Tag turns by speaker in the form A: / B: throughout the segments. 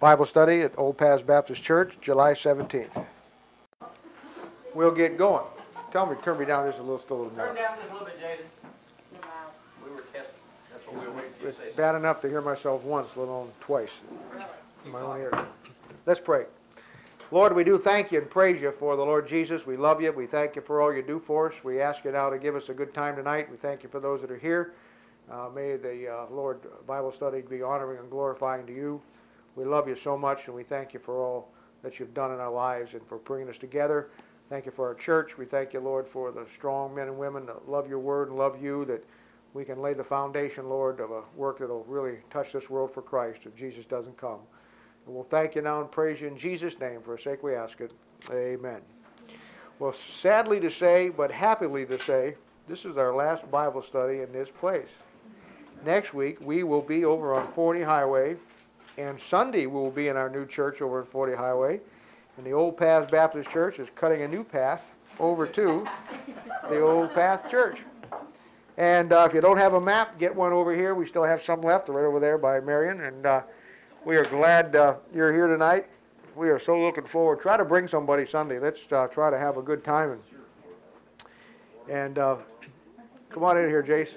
A: Bible study at Old Paths Baptist Church, July 17th. We'll get going. Turn me down just a little, still a little more.
B: Turn down just a little bit, Jaden. We were testing. That's what we were waiting for you to say.
A: It's bad enough to hear myself once, let alone twice in my own ear. Let's pray. Lord, we do thank you and praise you for the Lord Jesus. We love you. We thank you for all you do for us. We ask you now to give us a good time tonight. We thank you for those that are here. May the Lord Bible study be honoring and glorifying to you. We love you so much, and we thank you for all that you've done in our lives and for bringing us together. Thank you for our church. We thank you, Lord, for the strong men and women that love your word and love you, that we can lay the foundation, Lord, of a work that will really touch this world for Christ if Jesus doesn't come. And we'll thank you now and praise you in Jesus' name. For his sake we ask it. Amen. Well, sadly to say, but happily to say, this is our last Bible study in this place. Next week, we will be over on 40 Highway, and Sunday we will be in our new church over at 40 Highway. And the Old Paths Baptist Church is cutting a new path over to the Old Path Church. And if you don't have a map, get one over here. We still have some left, right over there by Marion. And we are glad you're here tonight. We are so looking forward. Try to bring somebody Sunday. Let's try to have a good time. And come on in here, Jason.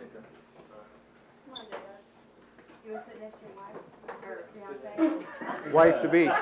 A: Wife to be.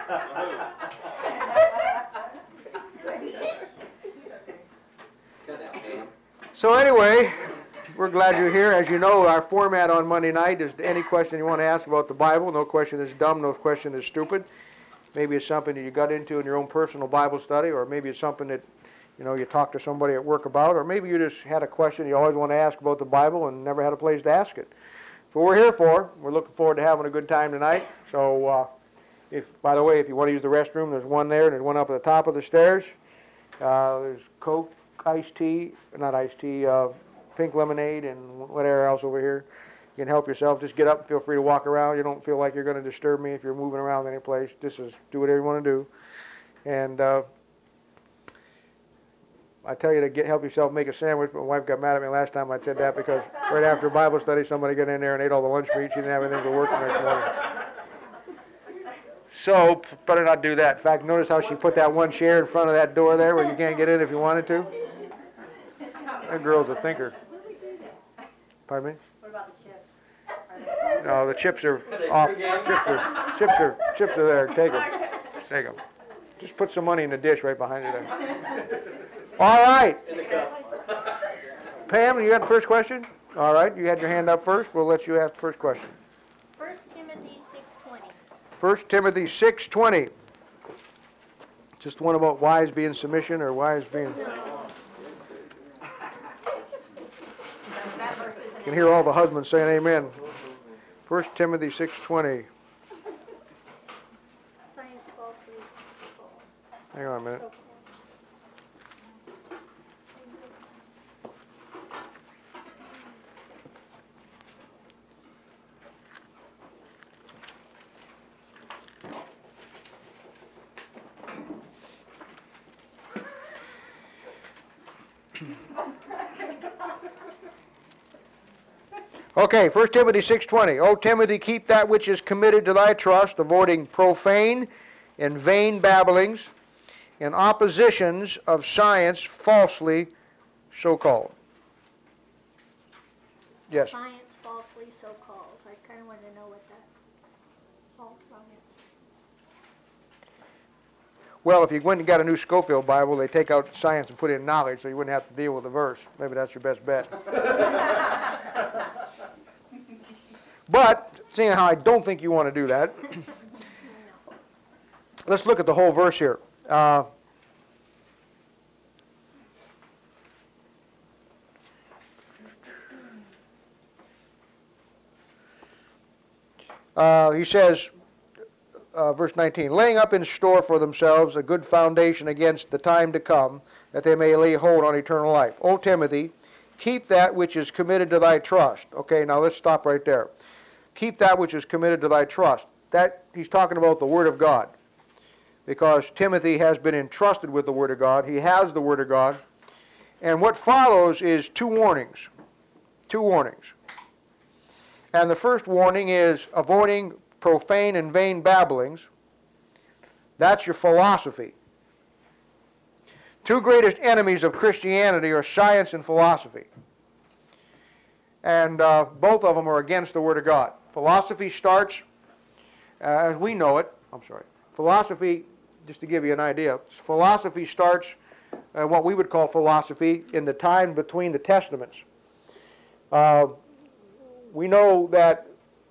A: So anyway, we're glad you're here. As you know, our format on Monday night is any question you want to ask about the Bible. No question is dumb, no question is stupid. Maybe it's something that you got into in your own personal Bible study, or maybe it's something that you talked to somebody at work about, or maybe you just had a question you always want to ask about the Bible and never had a place to ask it. So we're here for. We're looking forward to having a good time tonight. So by the way, if you want to use the restroom, there's one there, and there's one up at the top of the stairs. There's Coke, iced tea, not iced tea, pink lemonade, and whatever else over here. You can help yourself. Just get up and feel free to walk around. You don't feel like you're going to disturb me if you're moving around any place. Just do whatever you want to do. And I tell you to help yourself make a sandwich, but my wife got mad at me last time I said that because right after Bible study, somebody got in there and ate all the lunch meat. She didn't have anything to work the next morning. So, better not do that. In fact, notice how she put that one chair in front of that door there where you can't get in if you wanted to? That girl's a thinker. Pardon me?
C: What about the chips?
A: No, the chips are off. Chips are there. Take them. Take them. Just put some money in the dish right behind you there. All right.
B: In the cup.
A: Pam, you got the first question? All right. You had your hand up first. We'll let you ask the first question.
C: 1 Timothy 6:20.
A: 1 Timothy 6:20. Just one about wives being submission or wives being... You can hear all the husbands saying amen. 1 Timothy 6:20.
C: Science falsely.
A: Hang on a minute. Okay, 1 Timothy 6:20. O Timothy, keep that which is committed to thy trust, avoiding profane and vain babblings and oppositions of science falsely so called. Yes?
C: Science falsely so called. I kind of want to know what that false science.
A: Well, if you went and got a new Scofield Bible, they take out science and put in knowledge so you wouldn't have to deal with the verse. Maybe that's your best bet. But, seeing how I don't think you want to do that, let's look at the whole verse here. He says, verse 19, laying up in store for themselves a good foundation against the time to come, that they may lay hold on eternal life. O Timothy, keep that which is committed to thy trust. Okay, now let's stop right there. Keep that which is committed to thy trust. That he's talking about the Word of God. Because Timothy has been entrusted with the Word of God. He has the Word of God. And what follows is two warnings. Two warnings. And the first warning is avoiding profane and vain babblings. That's your philosophy. Two greatest enemies of Christianity are science and philosophy. And both of them are against the Word of God. Philosophy starts, as we know it, philosophy, just to give you an idea, philosophy starts what we would call philosophy in the time between the Testaments. We know that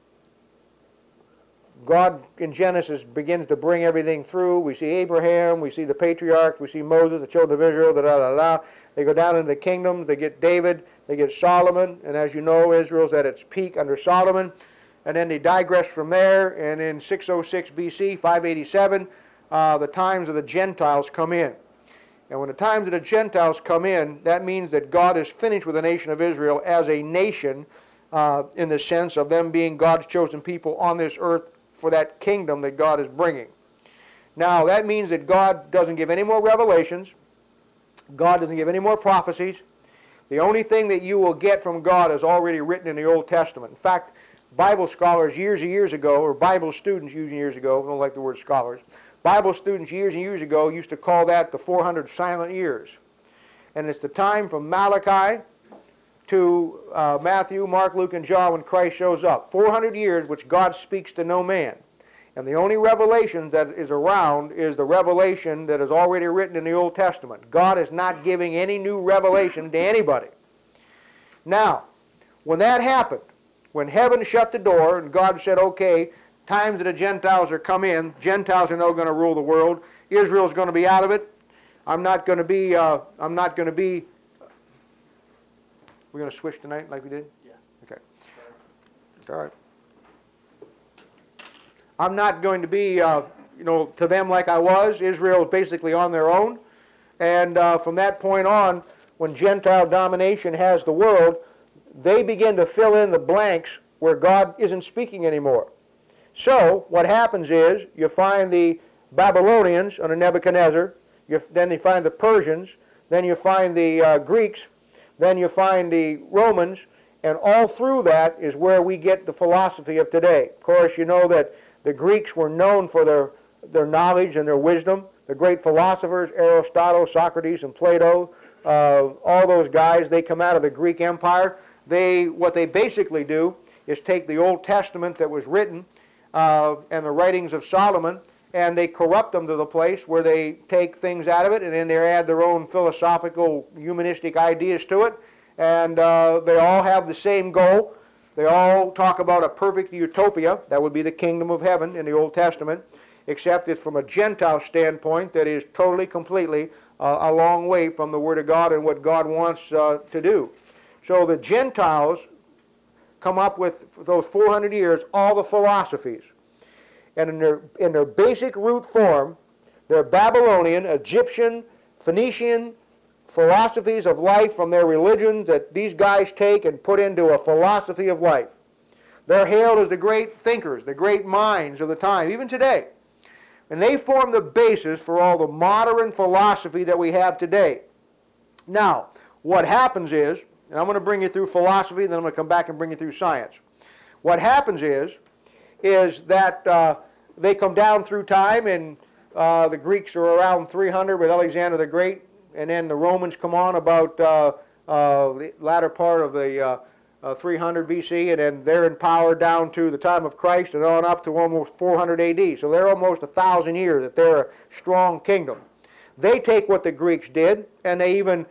A: God in Genesis begins to bring everything through. We see Abraham, we see the patriarchs, we see Moses, the children of Israel, They go down into the kingdoms, they get David, they get Solomon, and as you know, Israel's at its peak under Solomon. And then they digress from there, and in 606 BC, 587, the times of the Gentiles come in. And when the times of the Gentiles come in, that means that God is finished with the nation of Israel as a nation in the sense of them being God's chosen people on this earth for that kingdom that God is bringing. Now, that means that God doesn't give any more revelations. God doesn't give any more prophecies. The only thing that you will get from God is already written in the Old Testament. In fact, Bible scholars years and years ago, or Bible students years ago, I don't like the word scholars, Bible students years and years ago used to call that the 400 silent years. And it's the time from Malachi to Matthew, Mark, Luke, and John when Christ shows up. 400 years which God speaks to no man. And the only revelation that is around is the revelation that is already written in the Old Testament. God is not giving any new revelation to anybody. Now, when that happened, when heaven shut the door and God said, okay, times that the Gentiles are come in, Gentiles are now going to rule the world, Israel's going to be out of it, we're going to switch tonight like we did?
B: Yeah.
A: Okay. All right. I'm not going to be, to them like I was. Israel is basically on their own. And from that point on, when Gentile domination has the world, they begin to fill in the blanks where God isn't speaking anymore. So what happens is you find the Babylonians under Nebuchadnezzar, then you find the Persians, then you find the Greeks, then you find the Romans, and all through that is where we get the philosophy of today. Of course, you know that the Greeks were known for their knowledge and their wisdom. The great philosophers, Aristotle, Socrates, and Plato, all those guys, they come out of the Greek Empire. What they basically do is take the Old Testament that was written and the writings of Solomon, and they corrupt them to the place where they take things out of it, and then they add their own philosophical, humanistic ideas to it, and they all have the same goal. They all talk about a perfect utopia, that would be the kingdom of heaven in the Old Testament, except it's from a Gentile standpoint that is totally, completely a long way from the Word of God and what God wants to do. So the Gentiles come up with, for those 400 years, all the philosophies. And in their basic root form, they're Babylonian, Egyptian, Phoenician philosophies of life from their religions that these guys take and put into a philosophy of life. They're hailed as the great thinkers, the great minds of the time, even today. And they form the basis for all the modern philosophy that we have today. Now, what happens is, and I'm going to bring you through philosophy, then I'm going to come back and bring you through science. What happens is that they come down through time, and the Greeks are around 300 with Alexander the Great, and then the Romans come on about the latter part of the 300 BC, and then they're in power down to the time of Christ and on up to almost 400 AD. So they're almost 1,000 years that they're a strong kingdom. They take what the Greeks did, and they even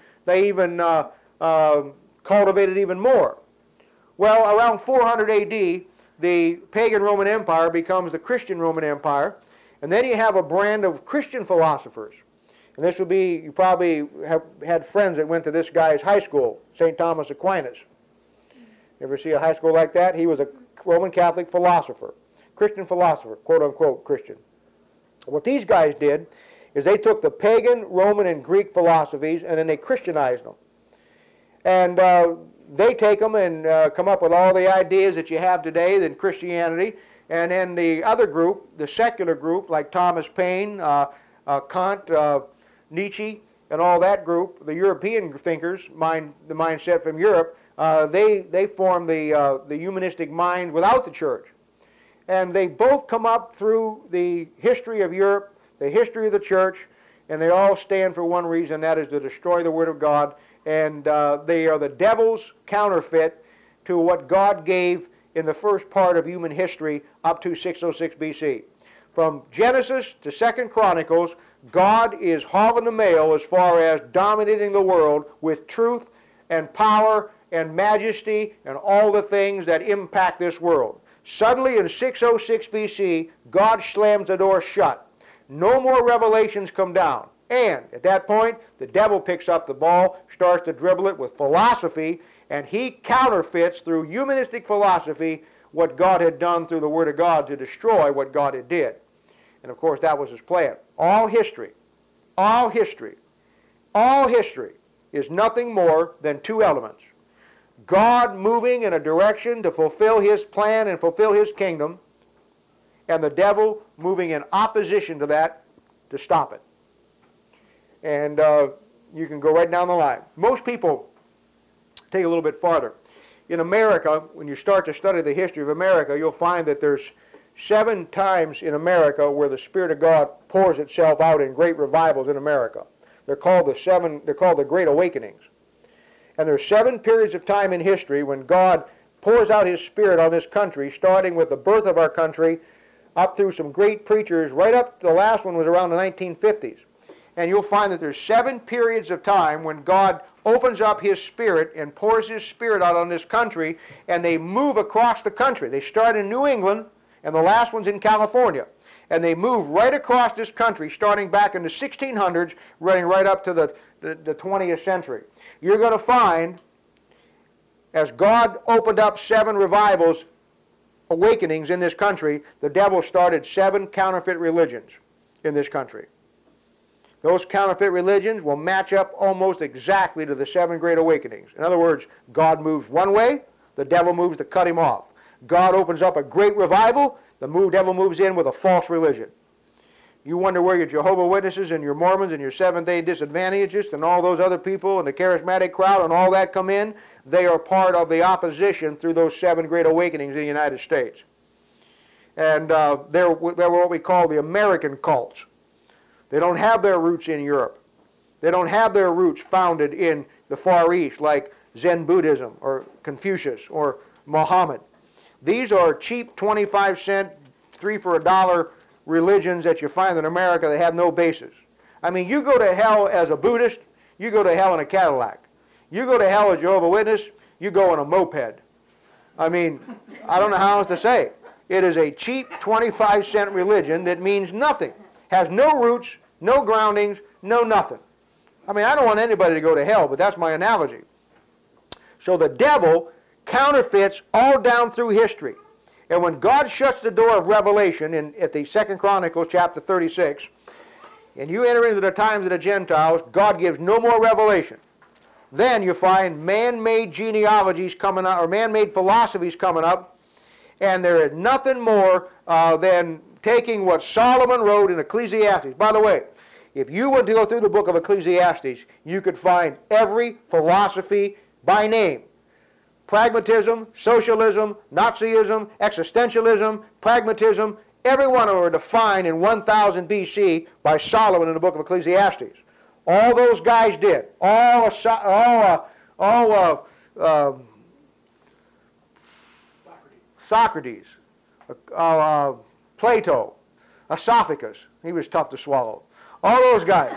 A: cultivated even more. Well, around 400 AD, the pagan Roman Empire becomes the Christian Roman Empire, and then you have a brand of Christian philosophers. And this would be, you probably have had friends that went to this guy's high school, St. Thomas Aquinas. You ever see a high school like that? He was a Roman Catholic philosopher, Christian philosopher, quote-unquote Christian. What these guys did is they took the pagan, Roman, and Greek philosophies and then they Christianized them. And they take them and come up with all the ideas that you have today in Christianity. And then the other group, the secular group, like Thomas Paine, Kant, Nietzsche, and all that group, the European thinkers, the mindset from Europe, they form the humanistic mind without the church. And they both come up through the history of Europe the history of the church, and they all stand for one reason, that is to destroy the Word of God, and they are the devil's counterfeit to what God gave in the first part of human history up to 606 BC. From Genesis to 2 Chronicles, God is hauling the mail as far as dominating the world with truth and power and majesty and all the things that impact this world. Suddenly in 606 BC, God slams the door shut. No more revelations come down. And at that point, the devil picks up the ball, starts to dribble it with philosophy, and he counterfeits through humanistic philosophy what God had done through the Word of God to destroy what God had did. And of course, that was his plan. All history is nothing more than two elements. God moving in a direction to fulfill his plan and fulfill his kingdom, and the devil moving in opposition to that to stop it. And you can go right down the line. Most people take it a little bit farther. In America, when you start to study the history of America, you'll find that there's 7 times in America where the Spirit of God pours itself out in great revivals in America. They're called the Great Awakenings. And there's 7 periods of time in history when God pours out his Spirit on this country, starting with the birth of our country, up through some great preachers, right up to the last one was around the 1950s. And you'll find that there's 7 periods of time when God opens up his Spirit and pours his Spirit out on this country, and they move across the country. They start in New England, and the last one's in California. And they move right across this country, starting back in the 1600s, running right up to the 20th century. You're going to find, as God opened up 7 revivals, awakenings in this country, the devil started 7 counterfeit religions in this country. Those counterfeit religions will match up almost exactly to the 7 great awakenings. In other words, God moves one way, the devil moves to cut him off. God opens up a great revival, the devil moves in with a false religion. You wonder where your Jehovah's Witnesses and your Mormons and your Seventh-day Disadvantagists and all those other people and the charismatic crowd and all that come in. They are part of the opposition through those 7 great awakenings in the United States. And they're what we call the American cults. They don't have their roots in Europe. They don't have their roots founded in the Far East like Zen Buddhism or Confucius or Muhammad. These are cheap 25-cent, 3 for $1 religions that you find in America that have no basis. I mean, you go to hell as a Buddhist, you go to hell in a Cadillac. You go to hell as a Jehovah's Witness, you go in a moped. I mean, I don't know how else to say it. It is a cheap 25-cent religion that means nothing. Has no roots, no groundings, no nothing. I mean, I don't want anybody to go to hell, but that's my analogy. So the devil counterfeits all down through history. And when God shuts the door of revelation at the 2 Chronicles chapter 36, and you enter into the times of the Gentiles, God gives no more revelation. Then you find man-made genealogies coming up, or man-made philosophies coming up, and there is nothing more than taking what Solomon wrote in Ecclesiastes. By the way, if you were to go through the book of Ecclesiastes, you could find every philosophy by name. Pragmatism, socialism, Nazism, existentialism, pragmatism, every one of them are defined in 1000 BC by Solomon in the book of Ecclesiastes. All those guys did. Socrates, Plato, Esophagus, he was tough to swallow. All those guys.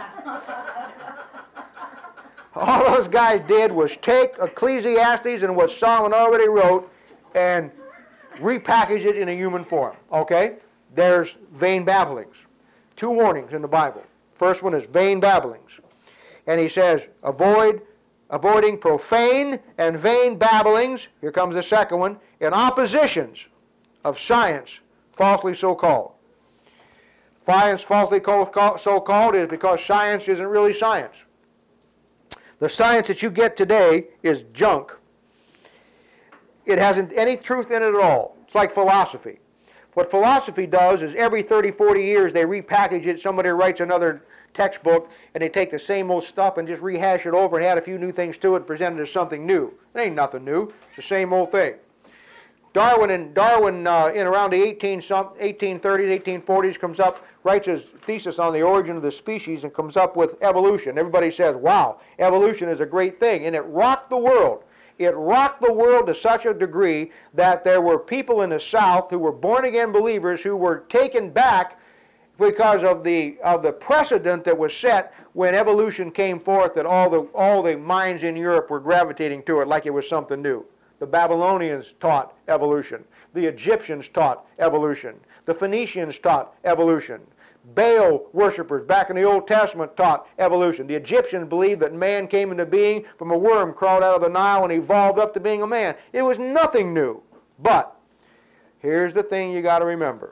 A: All those guys did was take Ecclesiastes and what Solomon already wrote and repackage it in a human form. Okay? There's vain babblings. 2 warnings in the Bible. First one is vain babblings. And he says, avoiding profane and vain babblings, here comes the second one, in oppositions of science, falsely so-called. Science falsely so-called is because science isn't really science. The science that you get today is junk. It hasn't any truth in it at all. It's like philosophy. What philosophy does is every 30, 40 years they repackage it, somebody writes another textbook, and they take the same old stuff and just rehash it over and add a few new things to it and present it as something new. It ain't nothing new. It's the same old thing. Darwin in around the 1830s, 1840s comes up, writes his thesis on the origin of the species and comes up with evolution. Everybody says, wow, evolution is a great thing. And it rocked the world. It rocked the world to such a degree that there were people in the South who were born-again believers who were taken back because of the precedent that was set when evolution came forth, that all the minds in Europe were gravitating to it like it was something new. The Babylonians taught evolution. The Egyptians taught evolution. The Phoenicians taught evolution. Baal worshippers back in the Old Testament taught evolution. The Egyptians believed that man came into being from a worm crawled out of the Nile and evolved up to being a man. It was nothing new. But here's the thing you got to remember.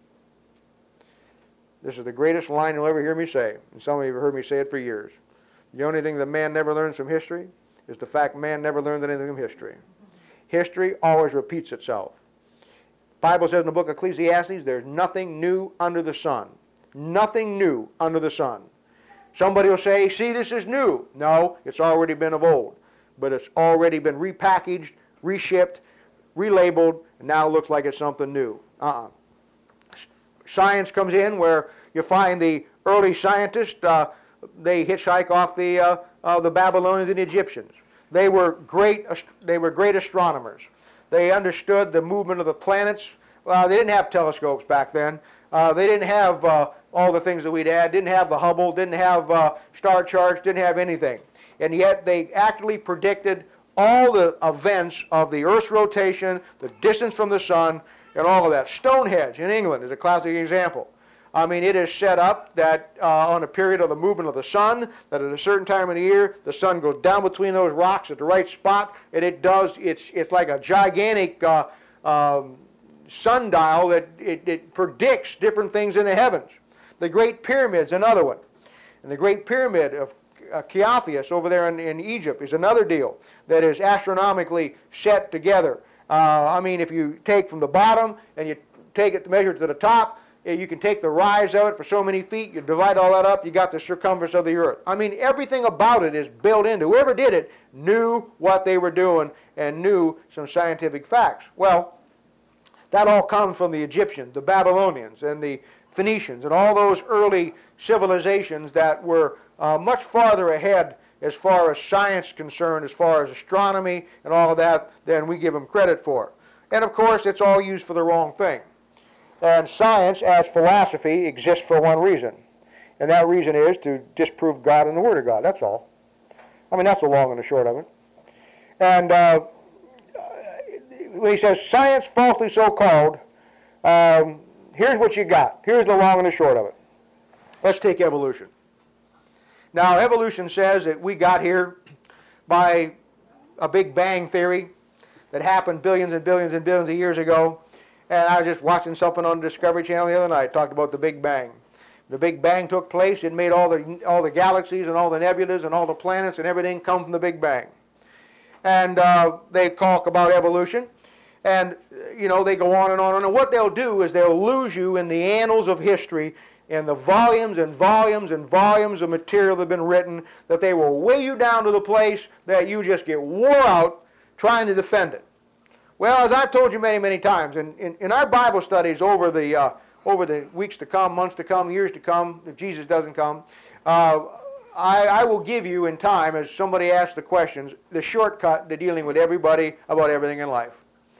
A: This is the greatest line you'll ever hear me say, and some of you have heard me say it for years. The only thing that man never learns from history is the fact man never learned anything from history. History always repeats itself. The Bible says in the book of Ecclesiastes, there's nothing new under the sun. Nothing new under the sun. Somebody will say, see, this is new. No, it's already been of old. But it's already been repackaged, reshipped, relabeled, and now it looks like it's something new. Science comes in where you find the early scientists, they hitchhike off the Babylonians and the Egyptians. They were great astronomers. They understood the movement of the planets. They didn't have telescopes back then. They didn't have all the things that we'd had. Didn't have the Hubble. Didn't have star charts. Didn't have anything. And yet they accurately predicted all the events of the Earth's rotation, the distance from the sun, and all of that. Stonehenge in England is a classic example. I mean, it is set up that on a period of the movement of the sun, that at a certain time of the year, the sun goes down between those rocks at the right spot, and it's like a gigantic sundial that it predicts different things in the heavens. The Great Pyramid's another one. And the Great Pyramid of Cheops over there in Egypt is another deal that is astronomically set together. I mean, if you take from the bottom and you take it to measure it to the top, you can take the rise of it for so many feet, you divide all that up, you got the circumference of the earth. I mean, everything about it is built into. Whoever did it knew what they were doing and knew some scientific facts. Well, that all comes from the Egyptians, the Babylonians, and the Phoenicians, and all those early civilizations that were much farther ahead as far as science is concerned, as far as astronomy and all of that, than we give them credit for. And of course, it's all used for the wrong thing. And science, as philosophy, exists for one reason. And that reason is to disprove God and the Word of God. That's all. I mean, that's the long and the short of it. And when he says science falsely so called, here's what you got. Here's the long and the short of it. Let's take evolution. Now, evolution says that we got here by a Big Bang theory that happened billions and billions and billions of years ago. And I was just watching something on the Discovery Channel the other night, talked about the Big Bang. The Big Bang took place. It made all the galaxies and all the nebulas and all the planets and everything come from the Big Bang. And they talk about evolution. And, you know, they go on and on. And what they'll do is they'll lose you in the annals of history and the volumes and volumes and volumes of material that have been written, that they will weigh you down to the place that you just get wore out trying to defend it. Well, as I've told you many, many times, in our Bible studies over the weeks to come, months to come, years to come, if Jesus doesn't come, I will give you in time, as somebody asks the questions, the shortcut to dealing with everybody about everything in life.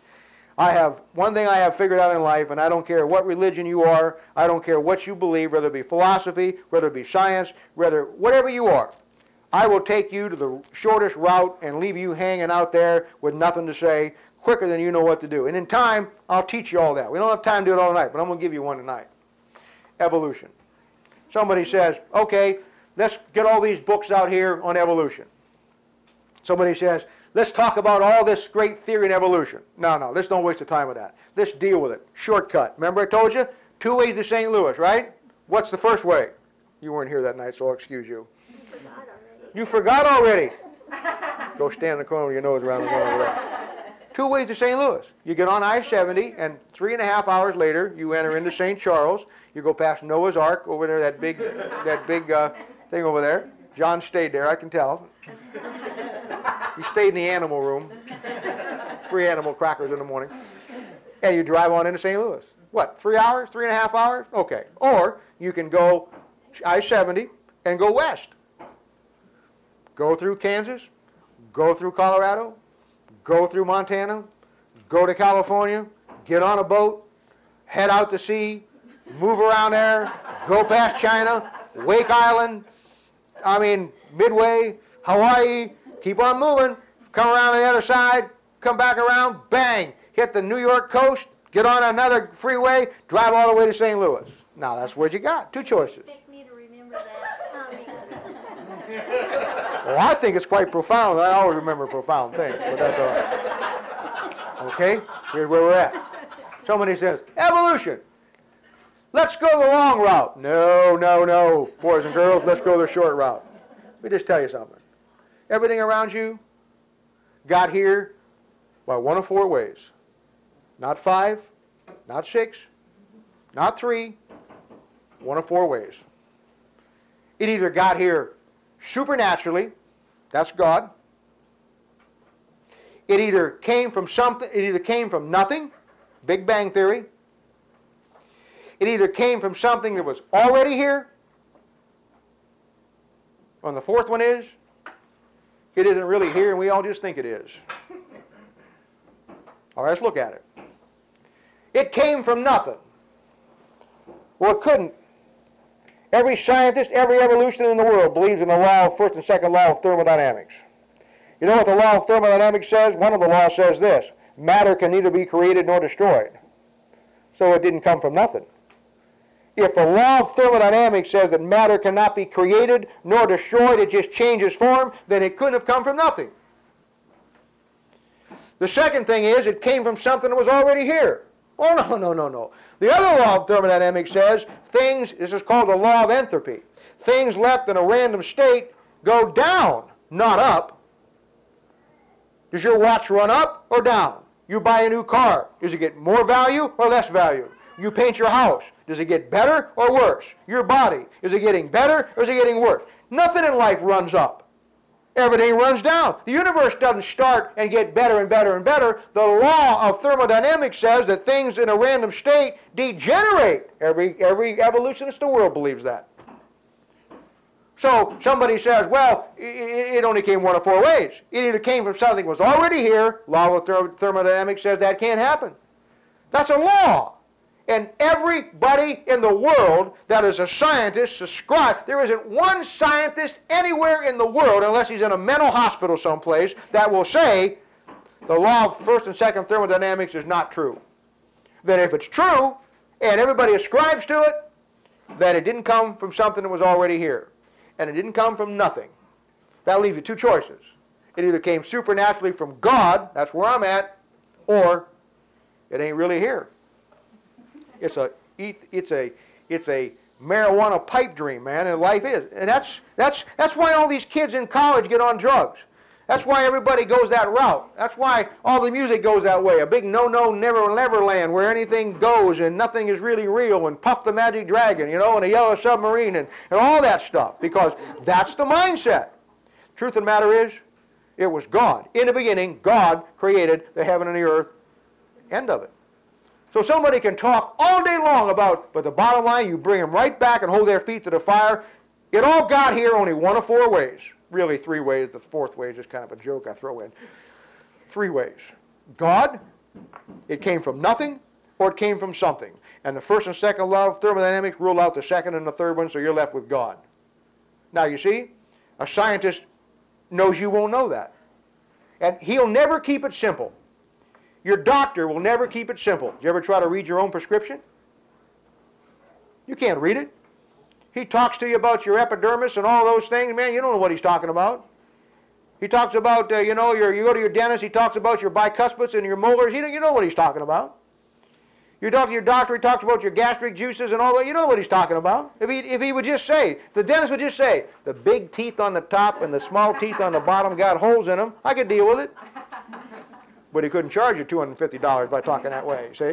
A: One thing I have figured out in life, and I don't care what religion you are, I don't care what you believe, whether it be philosophy, whether it be science, whatever you are, I will take you to the shortest route and leave you hanging out there with nothing to say, quicker than you know what to do. And in time, I'll teach you all that. We don't have time to do it all night, but I'm going to give you one tonight. Evolution. Somebody says, okay, let's get all these books out here on evolution. Somebody says, let's talk about all this great theory in evolution. No, let's don't waste the time with that. Let's deal with it. Shortcut. Remember I told you? 2 ways to St. Louis, right? What's the first way? You weren't here that night, so I'll excuse you. You forgot already. Go stand in the corner with your nose around the corner. 2 ways to St. Louis. You get on I-70, and 3.5 hours later, you enter into St. Charles. You go past Noah's Ark over there, that big thing over there. John stayed there, I can tell. He stayed in the animal room. Free animal crackers in the morning. and you drive on into St. Louis. What, 3 hours, 3.5 hours? Okay. Or you can go I-70 and go west. Go through Kansas, go through Colorado, go through Montana, go to California, get on a boat, head out to sea, move around there, go past China, Wake Island, Midway, Hawaii, keep on moving, come around the other side, come back around, bang, hit the New York coast, get on another freeway, drive all the way to St. Louis. Now that's what you got, 2 choices.
C: Expect me to remember that.
A: Well, I think it's quite profound. I always remember profound things, but that's all right. Okay, here's where we're at. Somebody says, evolution. Let's go the long route. No, no, no, boys and girls, let's go the short route. Let me just tell you something. Everything around you got here by one of 4 ways. Not 5, not 6, not 3, one of 4 ways. It either got here supernaturally, that's God. It either came from something, it either came from nothing, Big Bang Theory. It either came from something that was already here. And the 4th one is, it isn't really here and we all just think it is. All right, let's look at it. It came from nothing. Well, it couldn't. Every scientist, every evolutionist in the world believes in the law of first and second law of thermodynamics. You know what the law of thermodynamics says? One of the laws says this: matter can neither be created nor destroyed. So it didn't come from nothing. If the law of thermodynamics says that matter cannot be created nor destroyed, it just changes form, then it couldn't have come from nothing. The second thing is, it came from something that was already here. Oh, no, no, no, no. The other law of thermodynamics says things, this is called the law of entropy. Things left in a random state go down, not up. Does your watch run up or down? You buy a new car. Does it get more value or less value? You paint your house. Does it get better or worse? Your body. Is it getting better or is it getting worse? Nothing in life runs up. Everything runs down. The universe doesn't start and get better and better and better. The law of thermodynamics says that things in a random state degenerate. Every evolutionist in the world believes that. So somebody says, well, it only came one of 4 ways. It either came from something that was already here. Law of thermodynamics says that can't happen. That's a law. And everybody in the world that is a scientist subscribes. There isn't one scientist anywhere in the world, unless he's in a mental hospital someplace, that will say the law of first and second thermodynamics is not true. Then if it's true, and everybody ascribes to it, then it didn't come from something that was already here. And it didn't come from nothing. That leaves you 2 choices. It either came supernaturally from God, that's where I'm at, or it ain't really here. It's a marijuana pipe dream, man, and life is. And that's why all these kids in college get on drugs. That's why everybody goes that route. That's why all the music goes that way. A big no-no, never land where anything goes and nothing is really real, and Puff the Magic Dragon, and a Yellow Submarine and all that stuff, because that's the mindset. Truth of the matter is, it was God. In the beginning, God created the heaven and the earth. End of it. So somebody can talk all day long about, but the bottom line, you bring them right back and hold their feet to the fire. It all got here only one of 4 ways. Really 3 ways. The 4th way is just kind of a joke I throw in. 3 ways. God, it came from nothing, or it came from something. And the first and second law of thermodynamics rule out the second and the third one, so you're left with God. Now you see, a scientist knows you won't know that. And he'll never keep it simple. Your doctor will never keep it simple. Did you ever try to read your own prescription? You can't read it. He talks to you about your epidermis and all those things. Man, you don't know what he's talking about. He talks about, you go to your dentist, he talks about your bicuspids and your molars. You know what he's talking about. You talk to your doctor, he talks about your gastric juices and all that. You know what he's talking about. If he would just say, the dentist would just say, the big teeth on the top and the small teeth on the bottom got holes in them, I could deal with it. But he couldn't charge you $250 by talking that way, see?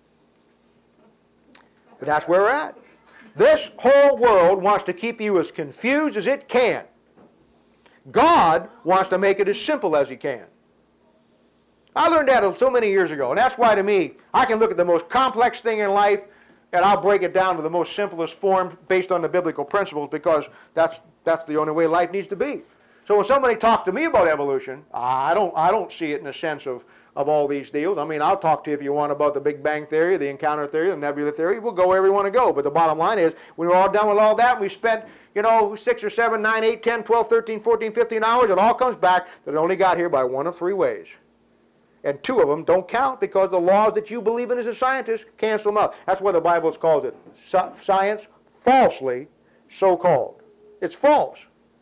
A: But that's where we're at. This whole world wants to keep you as confused as it can. God wants to make it as simple as he can. I learned that so many years ago, and that's why to me, I can look at the most complex thing in life, and I'll break it down to the most simplest form based on the biblical principles, because that's the only way life needs to be. So when somebody talks to me about evolution, I don't see it in the sense of all these deals. I mean, I'll talk to you if you want about the Big Bang Theory, the encounter theory, the nebula theory. We'll go wherever we want to go. But the bottom line is, when we're all done with all that, and we spent, 6 or 7, 9, 8, 10, 12, 13, 14, 15 hours, it all comes back that it only got here by one of three ways. And two of them don't count because the laws that you believe in as a scientist cancel them out. That's why the Bible calls it science falsely so-called. It's false.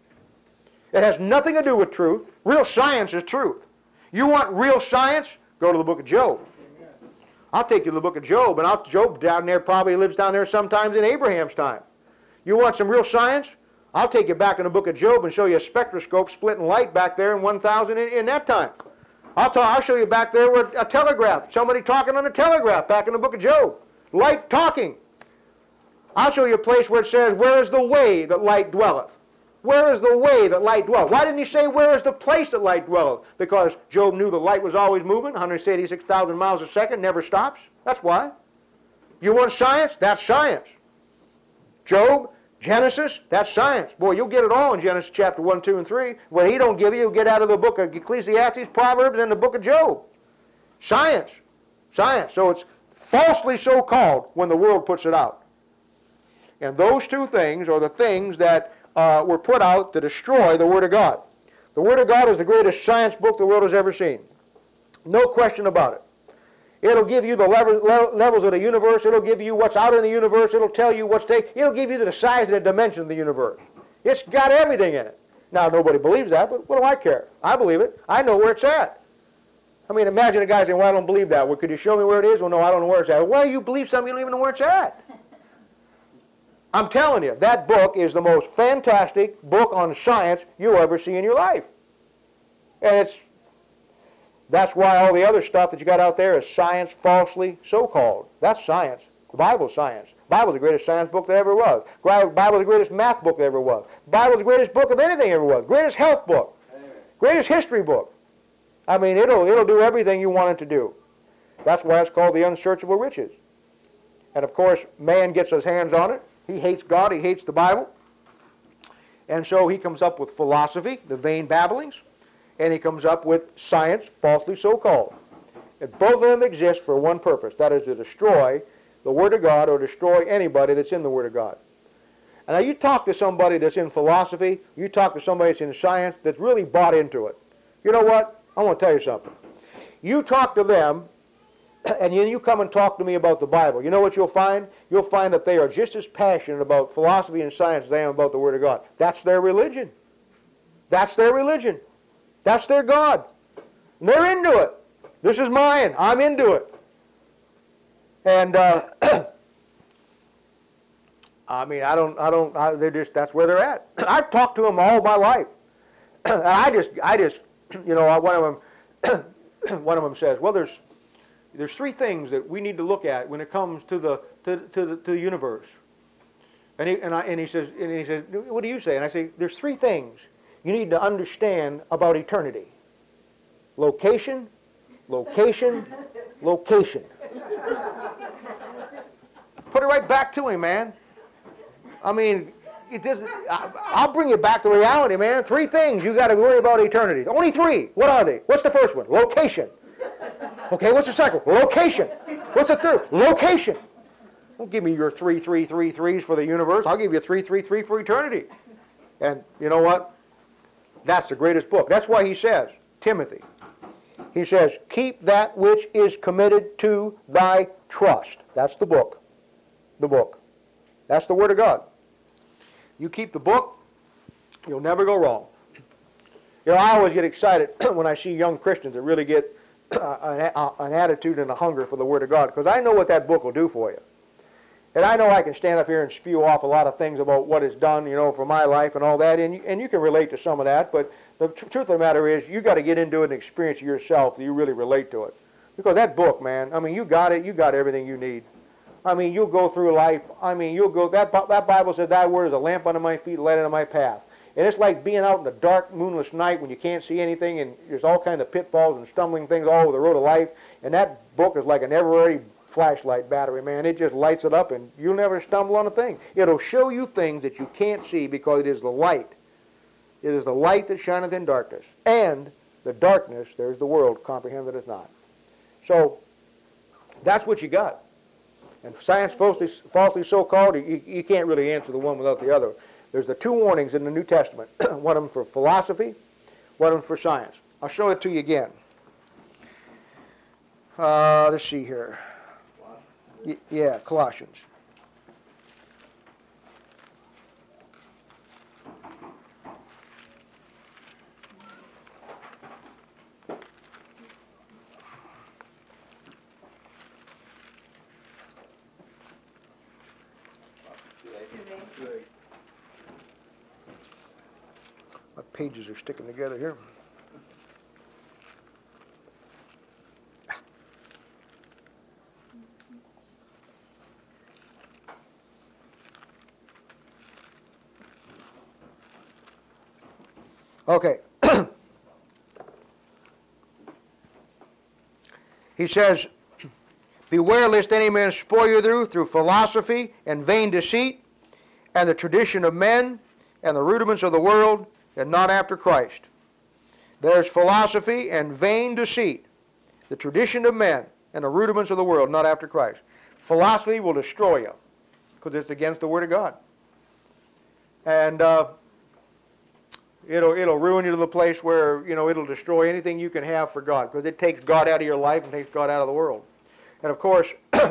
A: It has nothing to do with truth. Real science is truth. You want real science? Go to the book of Job. I'll take you to the book of Job, and Job down there probably lives down there sometimes in Abraham's time. You want some real science? I'll take you back in the book of Job and show you a spectroscope splitting light back there in 1000 in that time. I'll show you back there with a telegraph, somebody talking on a telegraph back in the book of Job. Light talking. I'll show you a place where it says, where is the way that light dwelleth? Where is the way that light dwelleth? Why didn't he say, where is the place that light dwelleth? Because Job knew the light was always moving, 186,000 miles a second, never stops. That's why. You want science? That's science. Job, Genesis, that's science. Boy, you'll get it all in Genesis chapter 1, 2, and 3. What he don't give you, you'll get out of the book of Ecclesiastes, Proverbs, and the book of Job. Science. Science. So it's falsely so-called when the world puts it out. And those two things are the things that were put out to destroy the Word of God. The Word of God is the greatest science book the world has ever seen. No question about it. It'll give you the levels of the universe. It'll give you what's out in the universe. It'll tell you what's taken. It'll give you the size and the dimension of the universe. It's got everything in it. Now, nobody believes that, but what do I care? I believe it. I know where it's at. I mean, imagine a guy saying, well, I don't believe that. Well, could you show me where it is? Well, no, I don't know where it's at. Well, you believe something you don't even know where it's at. I'm telling you, that book is the most fantastic book on science you'll ever see in your life. And that's why all the other stuff that you got out there is science falsely so-called. That's science. The Bible's science. The Bible's the greatest science book there ever was. The Bible's the greatest math book there ever was. The Bible's the greatest book of anything ever was. Greatest health book. Greatest history book. I mean, it'll do everything you want it to do. That's why it's called the unsearchable riches. And of course, man gets his hands on it. He hates God. He hates the Bible. And so he comes up with philosophy, the vain babblings, and he comes up with science, falsely so-called. And both of them exist for one purpose. That is to destroy the Word of God or destroy anybody that's in the Word of God. And now you talk to somebody that's in philosophy, you talk to somebody that's in science that's really bought into it. You know what? I want to tell you something. You talk to them, and then you come and talk to me about the Bible. You know what you'll find? You'll find that they are just as passionate about philosophy and science as they am about the Word of God. That's their religion. That's their religion. That's their God. And they're into it. This is mine. I'm into it. And I mean, they're just, that's where they're at. I've talked to them all my life. And I just, you know, one of them says, well, there's three things that we need to look at when it comes to the universe. And he says, what do you say? And I say, there's three things you need to understand about eternity. Location, location, location. Put it right back to him, man. I mean, I'll bring you back to reality, man. Three things you got to worry about eternity. Only three. What are they? What's the first one? Location. Okay, what's the second one? Location. What's the third? Location. Don't give me your 3, 3, 3, 3s for the universe. I'll give you 3, 3, 3 for eternity. And you know what? That's the greatest book. That's why he says, Timothy, he says, keep that which is committed to thy trust. That's the book. The book. That's the Word of God. You keep the book, you'll never go wrong. You know, I always get excited when I see young Christians that really get an attitude and a hunger for the Word of God, because I know what that book will do for you. And I know I can stand up here and spew off a lot of things about what it's done, you know, for my life and all that, and you can relate to some of that, but the truth of the matter is, you got to get into it and experience it yourself so you really relate to it. Because that book, man, I mean, you got it, you got everything you need. I mean, you'll go through life, I mean, you'll go, that Bible says, thy word is a lamp unto my feet, a light unto my path. And it's like being out in the dark, moonless night when you can't see anything, and there's all kinds of pitfalls and stumbling things all over the road of life. And that book is like an ever-ready flashlight battery, man. It just lights it up, and you'll never stumble on a thing. It'll show you things that you can't see because it is the light. It is the light that shineth in darkness. And the darkness, there's the world, comprehendeth it not. So, that's what you got. And science falsely so-called, you can't really answer the one without the other. There's the two warnings in the New Testament. One of them for philosophy, one of them for science. I'll show it to you again. Let's see here. Yeah, Colossians. My pages are sticking together here. Okay. He says, beware lest any man spoil you through philosophy and vain deceit, and the tradition of men, and the rudiments of the world, and not after Christ. There's philosophy and vain deceit, the tradition of men, and the rudiments of the world, not after Christ. Philosophy will destroy you, because it's against the Word of God. And it'll ruin you to the place where, it'll destroy anything you can have for God, because it takes God out of your life and takes God out of the world. And of course,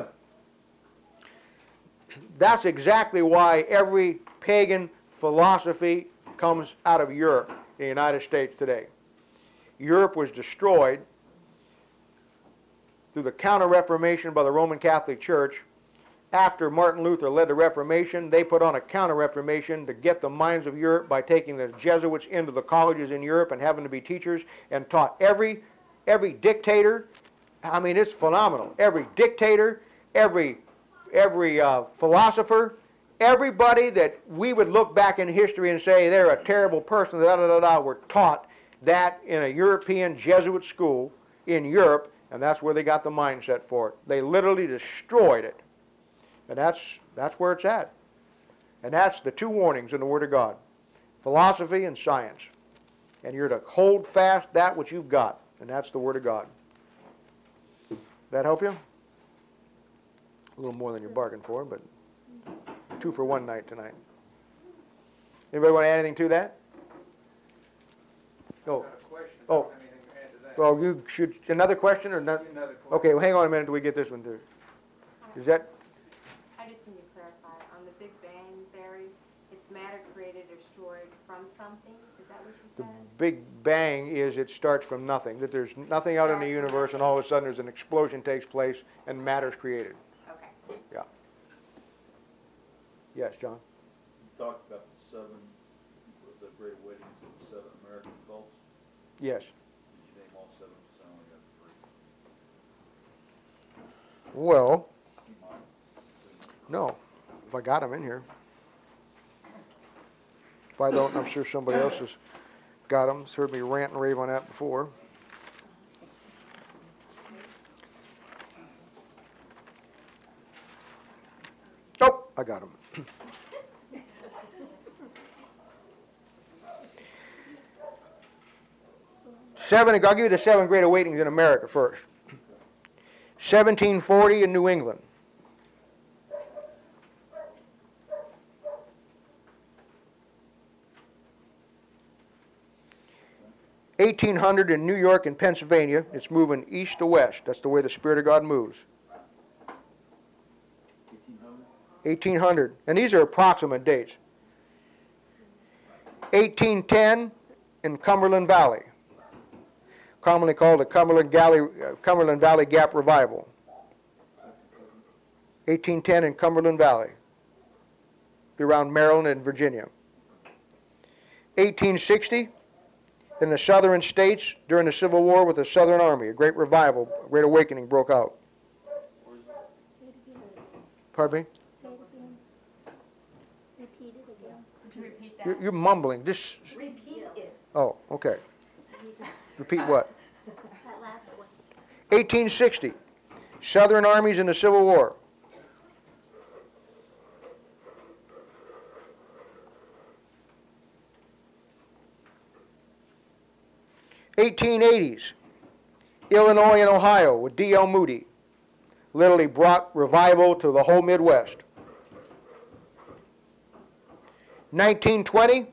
A: that's exactly why every pagan philosophy comes out of Europe, in the United States today. Europe was destroyed through the Counter-Reformation by the Roman Catholic Church. After Martin Luther led the Reformation, they put on a Counter-Reformation to get the minds of Europe by taking the Jesuits into the colleges in Europe and having to be teachers, and taught every dictator. I mean, it's phenomenal. Every dictator, every philosopher, everybody that we would look back in history and say they're a terrible person, were taught that in a European Jesuit school in Europe, and that's where they got the mindset for it. They literally destroyed it. And that's where it's at. And that's the two warnings in the Word of God. Philosophy and science. And you're to hold fast that which you've got, and that's the Word of God. That help you? A little more than you bargained for, but 2 for 1 night tonight. Anybody want to add anything to that? Oh. Oh. Well, you should. Another question or not? Okay, well, hang on a minute until we get this one through. Is that?
D: I just need to clarify. On the Big Bang theory, it's matter created or destroyed from something? Is that what you
A: The
D: said?
A: Big Bang is it starts from nothing. That there's nothing out in the universe, and all of a sudden there's an explosion takes place, and matter's created.
D: Okay.
A: Yeah. Yes, John?
E: You talked about the great weddings of the 7 American cults.
A: Yes.
E: Did you name all 7? Because I only got 3.
A: Well,
E: You mind?
A: no. If I got them in here. If I don't, I'm sure somebody else has got them. Has heard me rant and rave on that before. Oh, I got them. I'll give you the 7 great awakenings in America first. 1740 in New England. 1800 in New York and Pennsylvania. It's moving east to west. That's the way the Spirit of God moves. 1800. And these are approximate dates. 1810 in Cumberland Valley, commonly called the Cumberland Valley Gap Revival. 1810 in Cumberland Valley, around Maryland and Virginia. 1860 in the southern states during the Civil War with the Southern Army. A great revival, a great awakening broke out. Pardon me?
C: repeat it again.
D: Would you repeat that?
A: You're mumbling. Just.
D: Repeat it.
A: Oh, okay. Repeat what?
C: That last one.
A: 1860. Southern armies in the Civil War. 1880s. Illinois and Ohio with D.L. Moody. Literally brought revival to the whole Midwest. 1920.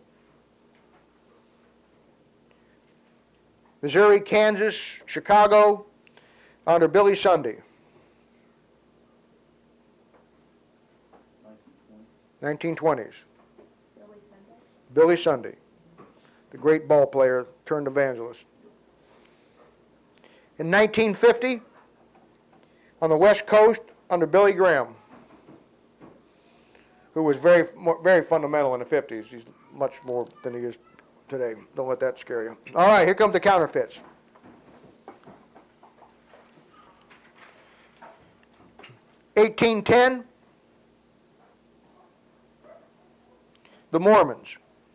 A: Missouri, Kansas, Chicago, under Billy Sunday. 1920s. Billy Sunday, the great ball player turned evangelist. In 1950, on the West Coast, under Billy Graham, who was very fundamental in the 50s. He's much more than he is today. Don't let that scare you. All right, here come the counterfeits. (1810), the Mormons.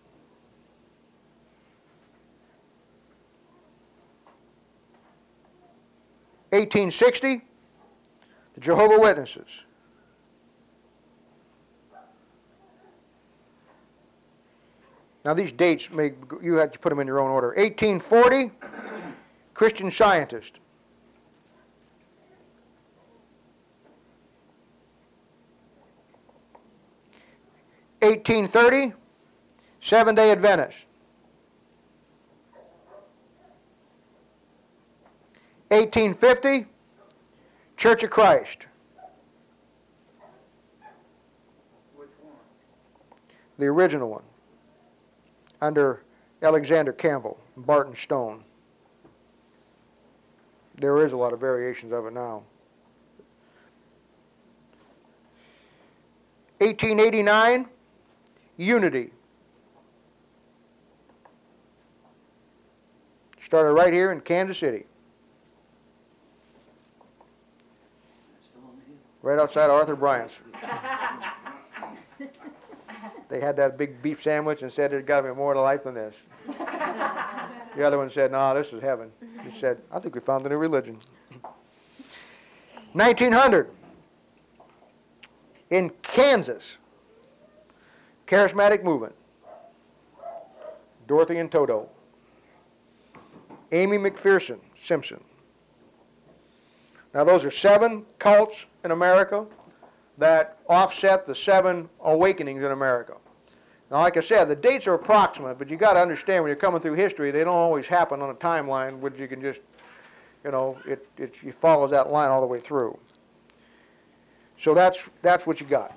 A: (1860), the Jehovah's Witnesses. Now these dates, you have to put them in your own order. 1840, Christian Scientist. 1830, Seventh-day Adventist. 1850, Church of Christ.
B: Which one?
A: The original one, under Alexander Campbell and Barton Stone. There is a lot of variations of it now. 1889, Unity. Started right here in Kansas City. Right outside Arthur Bryant's. They had that big beef sandwich and said there's got to be more to life than this. The other one said, no, this is heaven. He said, I think we found a new religion. 1900, in Kansas, Charismatic Movement. Dorothy and Toto. Amy McPherson Simpson. Now those are 7 cults in America that offset the 7 awakenings in America. Now, like I said, the dates are approximate, but you got to understand when you're coming through history, they don't always happen on a timeline which you can just, it follows that line all the way through. So that's what you got.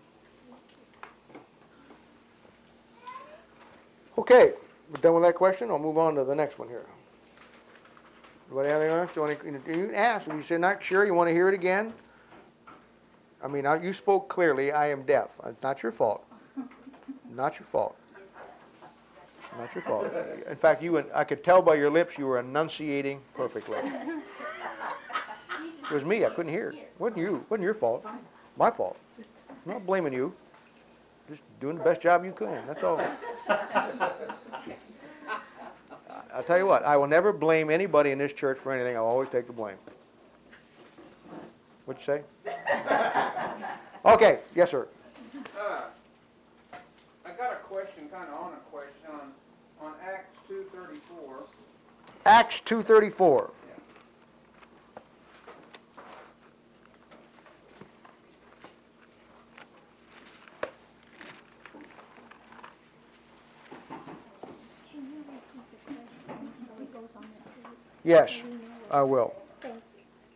A: Okay, we're done with that question. I'll move on to the next one here. Anybody have anything else? You can ask. If you say not sure, you want to hear it again. I mean, you spoke clearly. I am deaf. It's not your fault. Not your fault. Not your fault. In fact, I could tell by your lips you were enunciating perfectly. It was me. I couldn't hear. It wasn't you. It wasn't your fault. My fault. I'm not blaming you. Just doing the best job you can. That's all. I'll tell you what. I will never blame anybody in this church for anything. I'll always take the blame. What'd you say? Okay. Yes, sir.
F: I got a question, kind of on a question, on Acts 2:34.
A: Acts 2:34.
C: Can you repeat the question so it goes on the page?
A: Yes,
C: So we know
A: I will.
C: Thank you.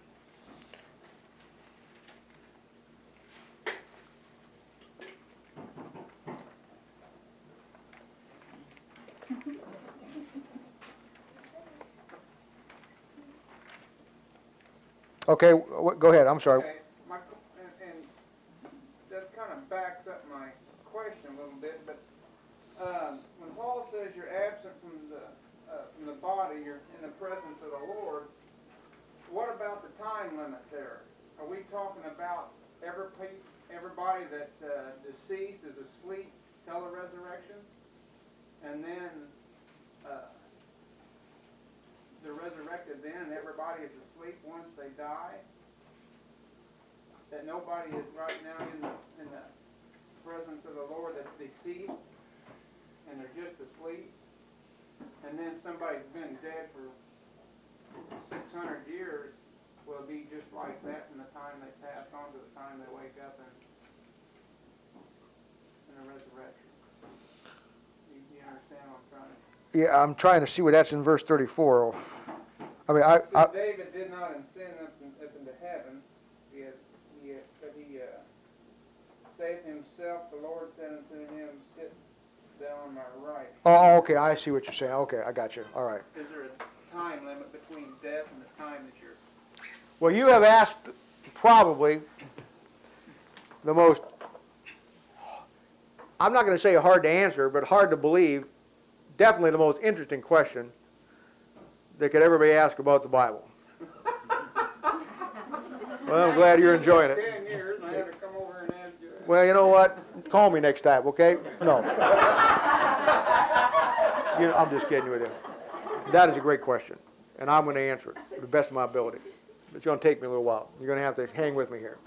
A: Okay, go ahead. I'm sorry.
F: Okay, and that kind of backs up my question a little bit, but when Paul says you're absent from the body, you're in the presence of the Lord, what about the time limit there? Are we talking about everybody that deceased is asleep is in and everybody is asleep once they die? That nobody is right now in the presence of the Lord that's deceased and they're just asleep? And then somebody's been dead for 600 years will be just like that from the time they pass on to the time they wake up in the resurrection. You understand what I'm trying to...
A: Yeah, I'm trying to see where that's in verse 34. I mean,
F: So David did not ascend up into heaven, but he saved himself. The Lord said unto him, sit down on my right.
A: Oh, okay, I see what you're saying. Okay, I got you. All right.
F: Is there a time limit between death and the time that you're...
A: Well, you have asked probably the most, I'm not going to say hard to answer, but hard to believe, definitely the most interesting question that could ever be asked about the Bible. Well, I'm glad you're enjoying it.
F: 10 years, and I had to come over and ask you that.
A: Well, you know what? Call me next time, okay? No. I'm just kidding with you. That is a great question, and I'm going to answer it to the best of my ability. It's going to take me a little while. You're going to have to hang with me here.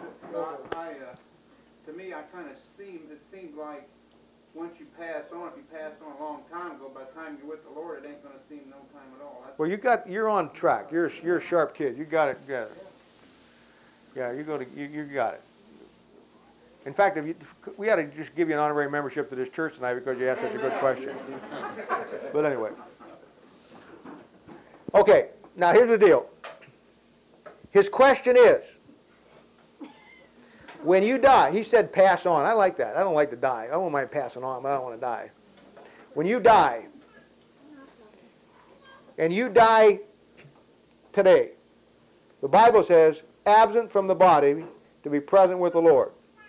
F: To me, it seems like once you pass on, if you passed on a long time ago, by the time you're with the Lord, it ain't going to seem no time at all.
A: Well, you're on track. You're a sharp kid. You got it. Yeah, you got it. In fact, we ought to just give you an honorary membership to this church tonight because you asked such a good question. But anyway. Okay, now here's the deal. His question is, when you die, he said pass on. I like that. I don't like to die. I don't mind passing on, but I don't want to die. When you die, and you die today, the Bible says, absent from the body to be present with the Lord.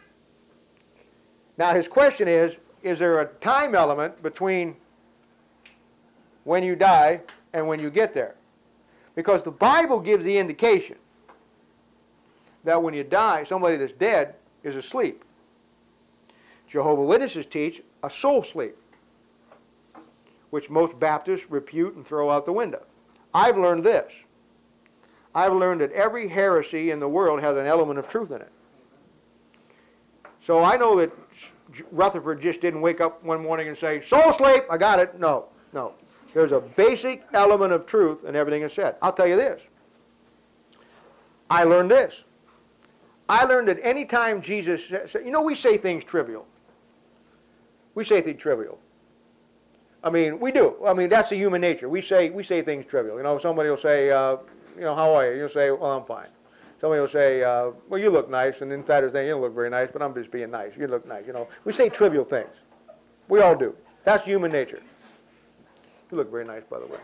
A: Now his question is there a time element between when you die and when you get there? Because the Bible gives the indication that when you die, somebody that's dead is asleep. Jehovah's Witnesses teach a soul sleep, which most Baptists refute and throw out the window. I've learned this. I've learned that every heresy in the world has an element of truth in it. So I know that Rutherford just didn't wake up one morning and say, soul sleep, I got it. No. There's a basic element of truth in everything that's said. I'll tell you this. I learned this. I learned that any time Jesus said, we say things trivial. We say things trivial. I mean, we do. I mean, that's the human nature. We say things trivial. Somebody will say, how are you? You'll say, well, I'm fine. Somebody will say, well, you look nice, and inside they're saying, you don't look very nice, but I'm just being nice. You look nice, We say trivial things. We all do. That's human nature. You look very nice, by the way.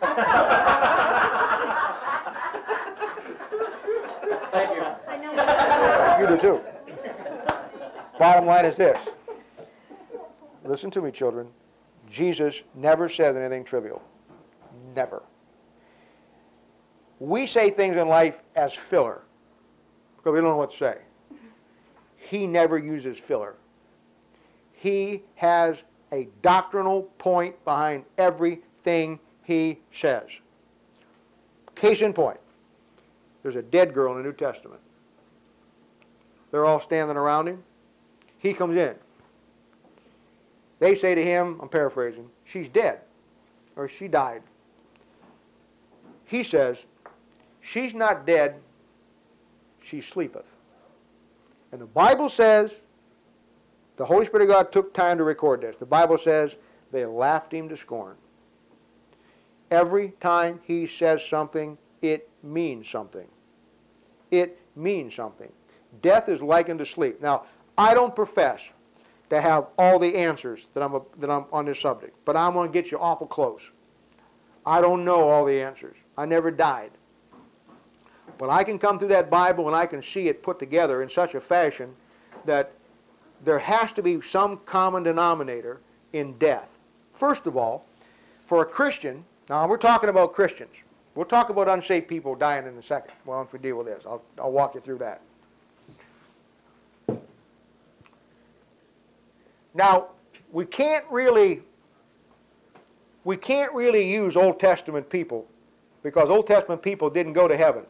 B: Thank you.
C: I know.
A: You do too. Bottom line is this. Listen to me, children. Jesus never says anything trivial. Never. We say things in life as filler because we don't know what to say. He never uses filler. He has a doctrinal point behind everything he says. Case in point, there's a dead girl in the New Testament. They're all standing around him. He comes in. They say to him, I'm paraphrasing, she's dead, or she died. He says, she's not dead, she sleepeth. And the Bible says, the Holy Spirit of God took time to record this. The Bible says, they laughed him to scorn. Every time he says something, it means something. It means something. Death is likened to sleep. Now, I don't profess to have all the answers that I'm on this subject, but I'm going to get you awful close. I don't know all the answers. I never died. But I can come through that Bible and I can see it put together in such a fashion that there has to be some common denominator in death. First of all, for a Christian, now we're talking about Christians. We'll talk about unsaved people dying in a second. Well, if we deal with this, I'll walk you through that. Now, we can't really use Old Testament people because Old Testament people didn't go to heaven.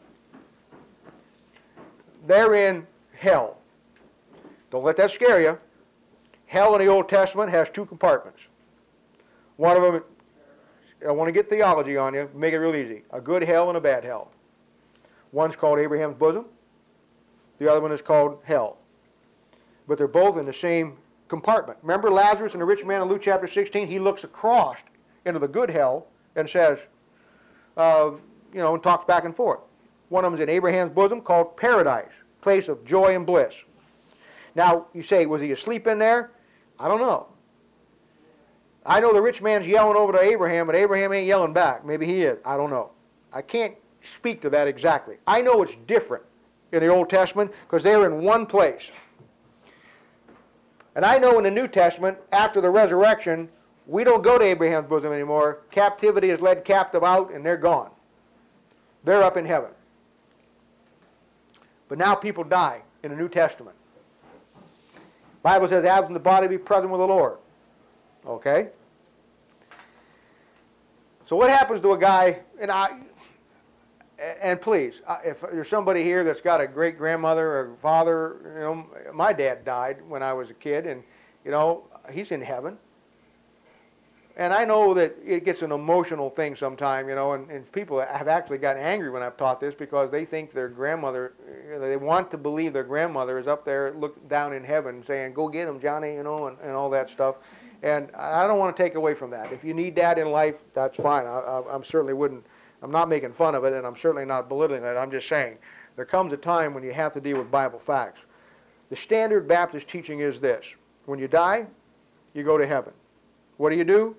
A: They're in hell. Don't let that scare you. Hell in the Old Testament has two compartments. One of them, I want to get theology on you, make it real easy. A good hell and a bad hell. One's called Abraham's bosom. The other one is called hell. But they're both in the same compartment. Remember Lazarus and the rich man in Luke chapter 16? He looks across into the good hell and says, and talks back and forth. One of them is in Abraham's bosom called paradise, place of joy and bliss. Now, you say, was he asleep in there? I don't know. I know the rich man's yelling over to Abraham, but Abraham ain't yelling back. Maybe he is. I don't know. I can't speak to that exactly. I know it's different in the Old Testament because they're in one place. And I know in the New Testament, after the resurrection, we don't go to Abraham's bosom anymore. Captivity is led captive out, and they're gone. They're up in heaven. But now people die in the New Testament. The Bible says, absent the body, be present with the Lord. Okay? So what happens to a guy, and please, if there's somebody here that's got a great-grandmother or father, my dad died when I was a kid, and, he's in heaven. And I know that it gets an emotional thing sometime, and people have actually gotten angry when I've taught this because they think their grandmother, they want to believe their grandmother is up there looking down in heaven saying, go get him, Johnny, and all that stuff. And I don't want to take away from that. If you need that in life, that's fine. I'm certainly wouldn't, I'm not making fun of it, and I'm certainly not belittling it. I'm just saying, there comes a time when you have to deal with Bible facts. The standard Baptist teaching is this. When you die, you go to heaven. What do?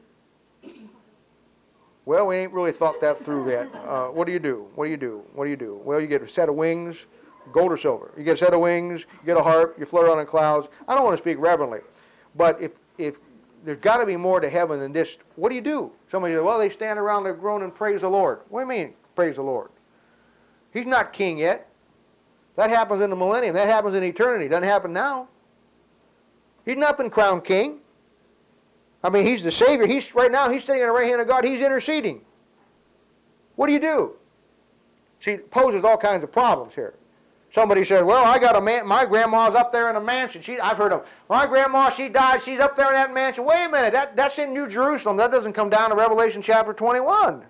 A: Well, we ain't really thought that through yet. What do you do? What do you do? What do you do? Well, you get a set of wings, gold or silver. You get a set of wings, you get a harp, you float on in clouds. I don't want to speak reverently, but if there's got to be more to heaven than this, what do? Somebody says, well, they stand around and groan and praise the Lord. What do you mean, praise the Lord? He's not king yet. That happens in the millennium. That happens in eternity. It doesn't happen now. He's not been crowned king. I mean, he's the Savior. Right now, he's sitting on the right hand of God. He's interceding. What do? See, it poses all kinds of problems here. Somebody says, well, I got my grandma's up there in a mansion. I've heard of, my grandma, she died, she's up there in that mansion. Wait a minute, that's in New Jerusalem. That doesn't come down to Revelation chapter 21.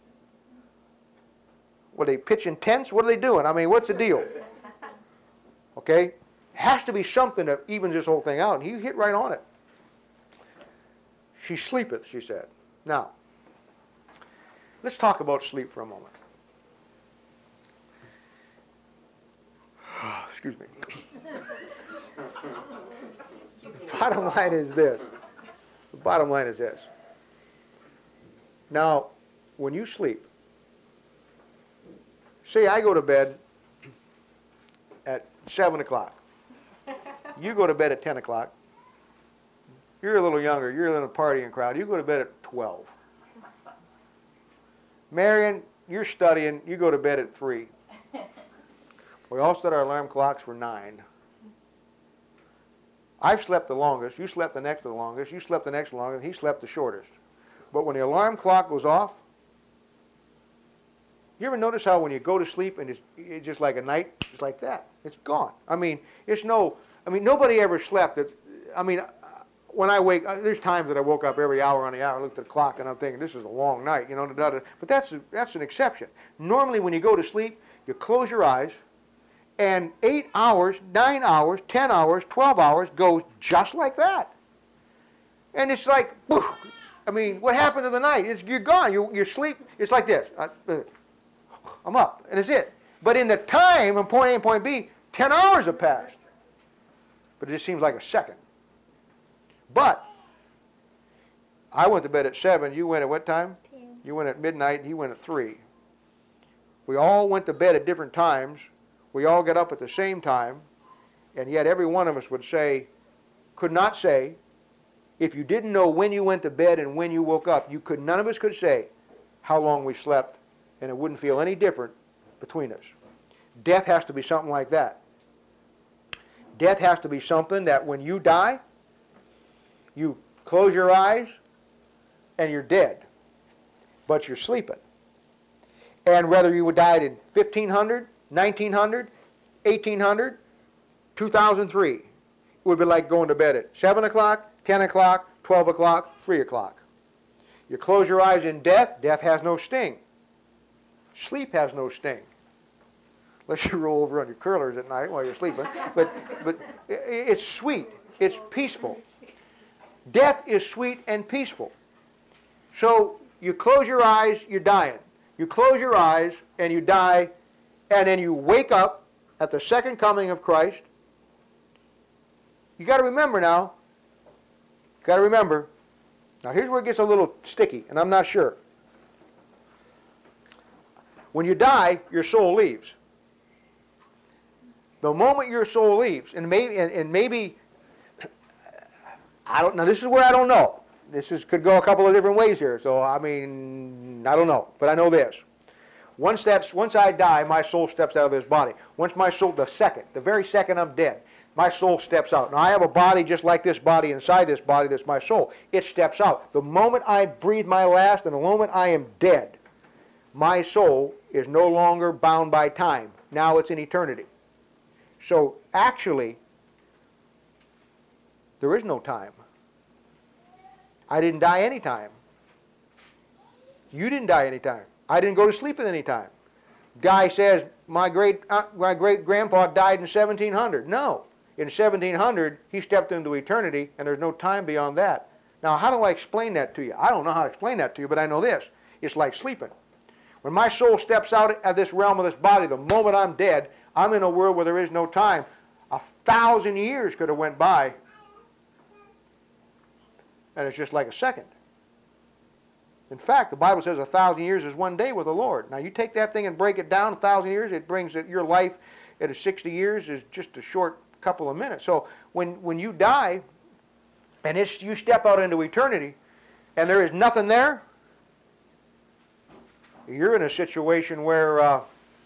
A: Were they pitching tents? What are they doing? I mean, what's the deal? Okay? Has to be something that evens this whole thing out. And he hit right on it. She sleepeth, she said. Now, let's talk about sleep for a moment. Excuse me. Bottom line is this. The bottom line is this. Now, when you sleep, say I go to bed at 7 o'clock. You go to bed at 10 o'clock. You're a little younger. You're in a partying crowd. You go to bed at 12. Marion, you're studying. You go to bed at 3. We all set our alarm clocks for 9. I've slept the longest. You slept the next to the longest. You slept the next to the longest. He slept the shortest. But when the alarm clock goes off, you ever notice how when you go to sleep and it's just like a night, it's like that. It's gone. I mean, nobody ever slept. When I wake, there's times that I woke up every hour on the hour, looked at the clock, and I'm thinking, this is a long night, but that's an exception. Normally, when you go to sleep, you close your eyes, and 8 hours, 9 hours, 10 hours, 12 hours goes just like that. And it's like, whew, what happened to the night? You're gone. You sleep. It's like this. I'm up, and it's it. But in the time from point A and point B, 10 hours have passed. But it just seems like a second. But I went to bed at 7. You went at what time?
C: 10.
A: You went at midnight, and he went at 3. We all went to bed at different times. We all got up at the same time. And yet every one of us could not say, if you didn't know when you went to bed and when you woke up, none of us could say how long we slept, and it wouldn't feel any different between us. Death has to be something like that. Death has to be something that when you die, you close your eyes and you're dead, but you're sleeping. And whether you died in 1500, 1900, 1800, 2003, it would be like going to bed at 7 o'clock, 10 o'clock, 12 o'clock, 3 o'clock. You close your eyes in death, death has no sting. Sleep has no sting. Unless you roll over on your curlers at night while you're sleeping. But it's sweet. It's peaceful. Death is sweet and peaceful. So you close your eyes, you're dying. You close your eyes and you die, and then you wake up at the second coming of Christ. You got to remember now. Got to remember. Now here's where it gets a little sticky, and I'm not sure. When you die, your soul leaves. The moment your soul leaves, and maybe I don't know. This is where I don't know. Could go a couple of different ways here. So I mean, I don't know, but I know this. Once I die, my soul steps out of this body. Once my soul, the very second I'm dead, my soul steps out. Now I have a body just like this body inside this body. That's my soul. It steps out. The moment I breathe my last, and the moment I am dead, my soul is no longer bound by time. Now it's in eternity. So actually, there is no time. I didn't die any time. You didn't die any time. I didn't go to sleep at any time. Guy says, my great grandpa died in 1700. No. In 1700, he stepped into eternity, and there's no time beyond that. Now, how do I explain that to you? I don't know how to explain that to you, but I know this. It's like sleeping. When my soul steps out of this realm of this body, the moment I'm dead, I'm in a world where there is no time. 1,000 years could have went by, and it's just like a second. In fact, the Bible says 1,000 years is one day with the Lord. Now, you take that thing and break it down, 1,000 years, it brings your life at 60 years is just a short couple of minutes. So when you die, and you step out into eternity, and there is nothing there, you're in a situation where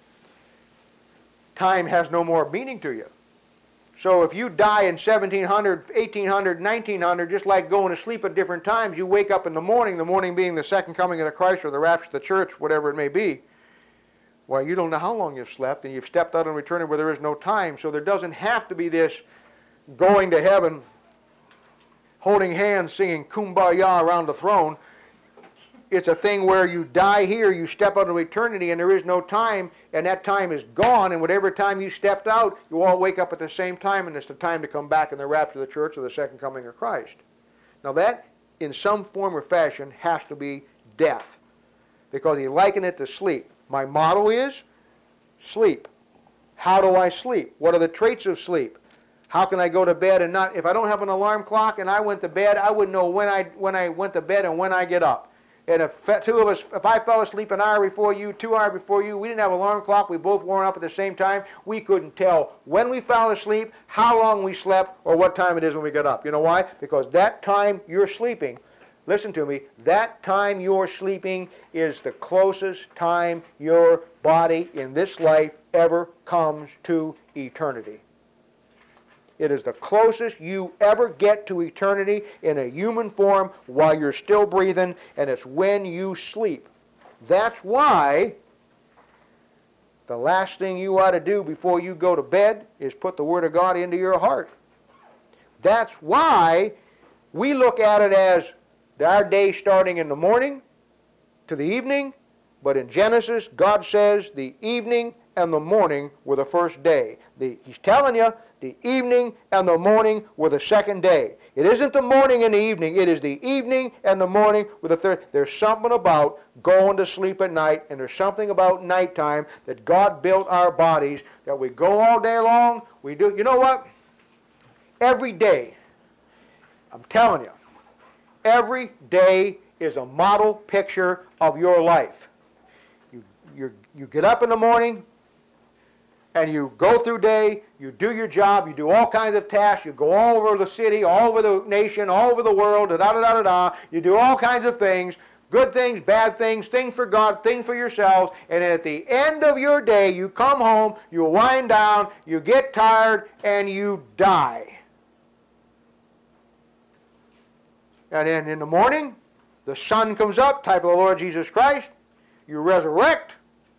A: time has no more meaning to you. So if you die in 1700, 1800, 1900, just like going to sleep at different times, you wake up in the morning being the second coming of the Christ or the rapture of the church, whatever it may be, well, you don't know how long you've slept, and you've stepped out and returned where there is no time. So there doesn't have to be this going to heaven, holding hands, singing Kumbaya around the throne. It's a thing where you die here, you step out into eternity, and there is no time, and that time is gone, and whatever time you stepped out, you all wake up at the same time, and it's the time to come back in the rapture of the church or the second coming of Christ. Now that, in some form or fashion, has to be death, because he likened it to sleep. My motto is sleep. How do I sleep? What are the traits of sleep? How can I go to bed and not, if I don't have an alarm clock and I went to bed, I wouldn't know when I went to bed and when I get up. And if two of us, if I fell asleep an hour before you, 2 hours before you, we didn't have an alarm clock, we both weren't up at the same time, we couldn't tell when we fell asleep, how long we slept, or what time it is when we got up. You know why? Because that time you're sleeping, listen to me, that time you're sleeping is the closest time your body in this life ever comes to eternity. It is the closest you ever get to eternity in a human form while you're still breathing, and it's when you sleep. That's why the last thing you ought to do before you go to bed is put the Word of God into your heart. That's why we look at it as our day starting in the morning to the evening, but in Genesis, God says the evening and the morning were the first day. He's telling you, the evening and the morning were the second day. It isn't the morning and the evening. It is the evening and the morning were the third. There's something about going to sleep at night, and there's something about nighttime that God built our bodies that we go all day long. We do. You know what? Every day, I'm telling you, every day is a model picture of your life. You get up in the morning, and you go through day, you do your job, you do all kinds of tasks, you go all over the city, all over the nation, all over the world, da-da-da-da-da, you do all kinds of things, good things, bad things, things for God, things for yourselves, and then at the end of your day, you come home, you wind down, you get tired, and you die. And then in the morning, the sun comes up, type of the Lord Jesus Christ, you resurrect,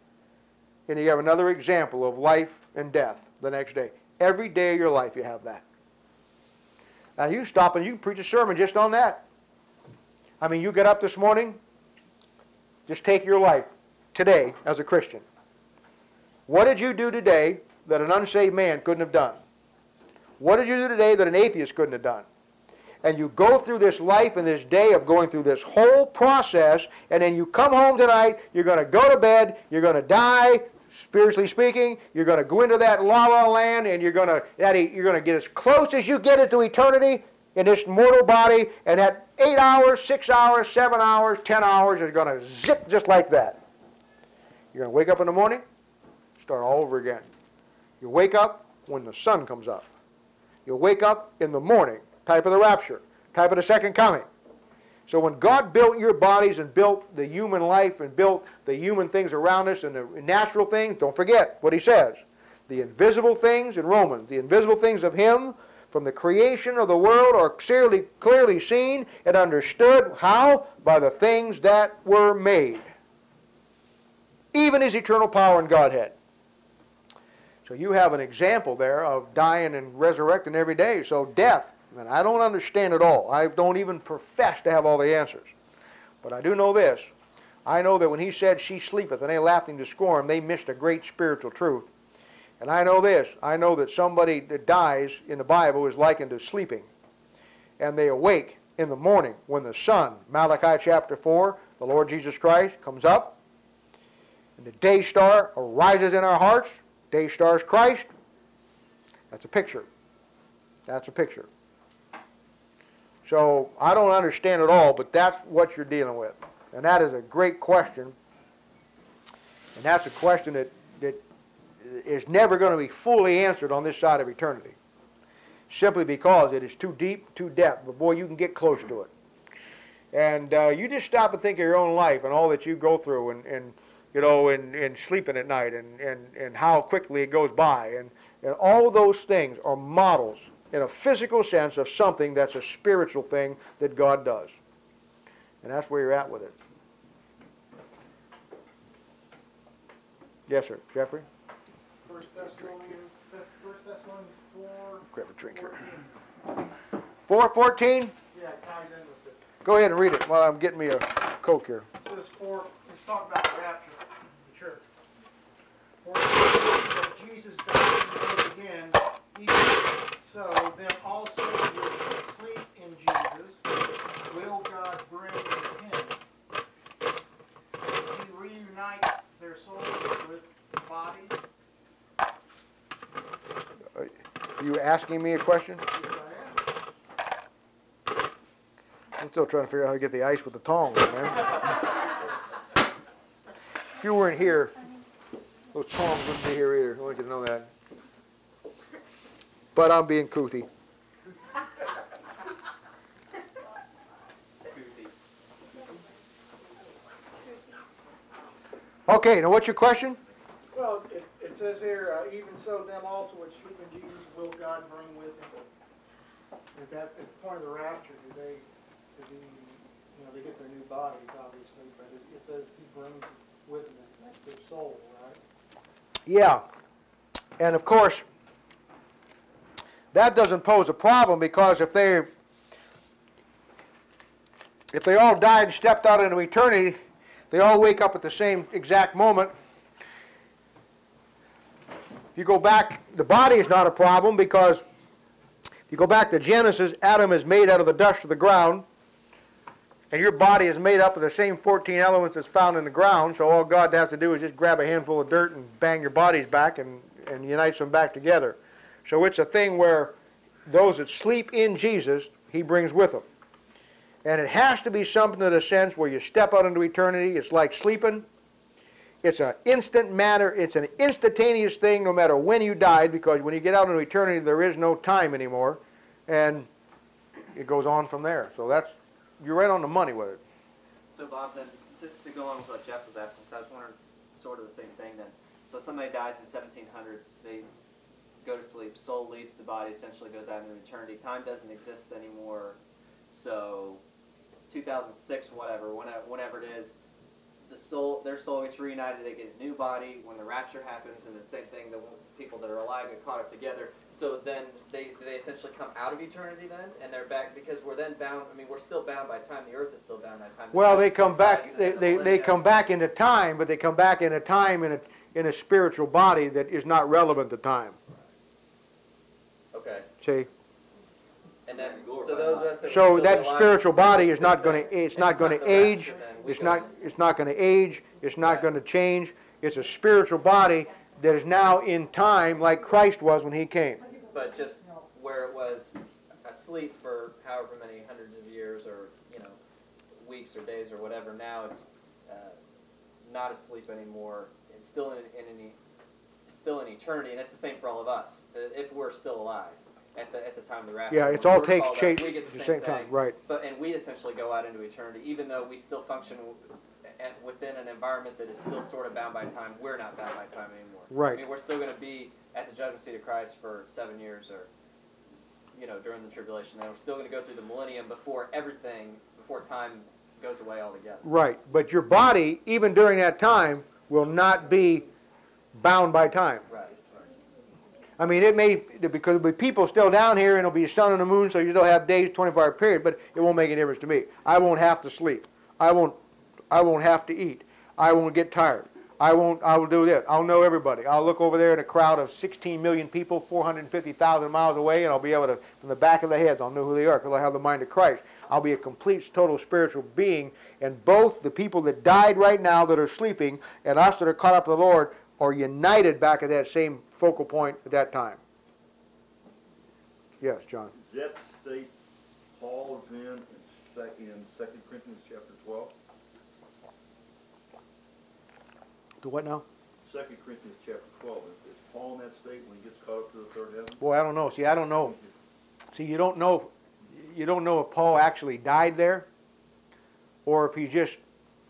A: and you have another example of life and death the next day. Every day of your life you have that. Now you stop and you can preach a sermon just on that. I mean, you get up this morning, just take your life today as a Christian. What did you do today that an unsaved man couldn't have done? What did you do today that an atheist couldn't have done? And you go through this life and this day of going through this whole process, and then you come home tonight, you're going to go to bed, you're going to die, spiritually speaking, you're going to go into that la-la land, and you're going to get as close as you get into eternity in this mortal body, and that 8 hours, 6 hours, 7 hours, 10 hours is going to zip just like that. You're going to wake up in the morning, start all over again. You wake up when the sun comes up. You wake up in the morning, type of the rapture, type of the second coming. So when God built your bodies and built the human life and built the human things around us and the natural things, don't forget what he says. The invisible things in Romans, the invisible things of him from the creation of the world are clearly seen and understood. How? By the things that were made. Even his eternal power and Godhead. So you have an example there of dying and resurrecting every day. So death, and I don't understand it all. I don't even profess to have all the answers. But I do know this. I know that when he said, she sleepeth, and they laughed him to scorn, they missed a great spiritual truth. And I know this. I know that somebody that dies in the Bible is likened to sleeping. And they awake in the morning when the sun, Malachi chapter 4, the Lord Jesus Christ comes up. And the day star arises in our hearts. Day star is Christ. That's a picture. That's a picture. So I don't understand it all, but that's what you're dealing with. And that is a great question. And that's a question that is never going to be fully answered on this side of eternity. Simply because it is too deep, too depth. But boy, you can get close to it. And you just stop and think of your own life and all that you go through and sleeping at night and how quickly it goes by. And all those things are models in a physical sense of something that's a spiritual thing that God does. And that's where you're at with it. Yes, sir. Jeffrey?
G: 1 Thessalonians 4.
A: Grab a drink here. 4:14?
G: Yeah, it ties in with this.
A: Go ahead and read it while I'm getting me a Coke here.
G: It says it's talking about the rapture of the church. For that Jesus died and rose again, even so, then also which sleep in Jesus will God bring with him. He reunite their souls with bodies.
A: Are you asking me a question?
G: Yes, I am.
A: I'm still trying to figure out how to get the ice with the tongs, man. If you weren't here, those tongs wouldn't be here either. I want you to know that. But I'm being koothy. Okay, now what's your question?
G: Well, it says here, even so, them also which sleep in Jesus will God bring with him. At the point of the rapture, they get their new bodies, obviously, but it says he brings with him. That's their soul, right?
A: Yeah. And of course, that doesn't pose a problem because if they all died and stepped out into eternity, they all wake up at the same exact moment. If you go back, the body is not a problem because if you go back to Genesis, Adam is made out of the dust of the ground, and your body is made up of the same 14 elements that's found in the ground, so all God has to do is just grab a handful of dirt and bang your bodies back and unites them back together. So it's a thing where those that sleep in Jesus, he brings with him. And it has to be something in a sense where you step out into eternity. It's like sleeping. It's an instant matter. It's an instantaneous thing no matter when you died, because when you get out into eternity, there is no time anymore. And it goes on from there. So you're right on the money with it.
B: So Bob, then, to go on with what Jeff was asking, so I was wondering sort of the same thing then. So somebody dies in 1700, they go to sleep, soul leaves the body, essentially goes out into eternity. Time doesn't exist anymore. So 2006, whenever it is, their soul gets reunited, they get a new body when the rapture happens, and the same thing, the people that are alive get caught up together. So then they essentially come out of eternity then, and they're back, because we're then bound, I mean, we're still bound by time, the earth is still bound by time.
A: Well, they come back, they come back into time, but they come back into time in a spiritual body that is not relevant to time.
B: Okay.
A: See?
B: And then, so those of us that
A: So
B: will still
A: that
B: be alive,
A: spiritual body is
B: same
A: not going
B: thing.
A: to, it's not going
B: the
A: to age,
B: rapture, then we
A: it's
B: go
A: not,
B: to-
A: it's not going to age, it's not going to change. It's a spiritual body that is now in time like Christ was when he came.
B: But just where it was asleep for however many hundreds of years, or weeks or days or whatever, now it's not asleep anymore. It's still still in eternity, and it's the same for all of us. If we're still alive at the time of the rapture.
A: Yeah, it's
B: when
A: all
B: we're
A: takes
B: called up,
A: shape
B: we get
A: at
B: the
A: the
B: same
A: same time,
B: thing.
A: right.
B: And we essentially go out into eternity, even though we still function within an environment that is still sort of bound by time. We're not bound by time anymore.
A: Right.
B: I mean, we're still going to be at the judgment seat of Christ for 7 years, or during the tribulation. And we're still going to go through the millennium before time goes away altogether.
A: Right, but your body, even during that time, will not be bound by time.
B: Right.
A: I mean, it may, because there'll be people still down here, and it'll be sun and the moon, so you still have days, 24-hour period, but it won't make any difference to me. I won't have to sleep. I won't have to eat. I won't get tired. I will do this. I'll know everybody. I'll look over there in a crowd of 16 million people, 450,000 miles away, and I'll be able to, from the back of the heads, I'll know who they are, because I have the mind of Christ. I'll be a complete, total spiritual being, and both the people that died right now that are sleeping and us that are caught up to the Lord are united back at that same focal point at that time. Yes, John.
E: Is that the state Paul is in 2 Corinthians chapter 12?
A: To what now?
E: 2 Corinthians chapter 12. Is Paul in that state when he gets caught up to the third heaven?
A: Boy, I don't know. See, I don't know. See, you don't know if Paul actually died there, or if he's just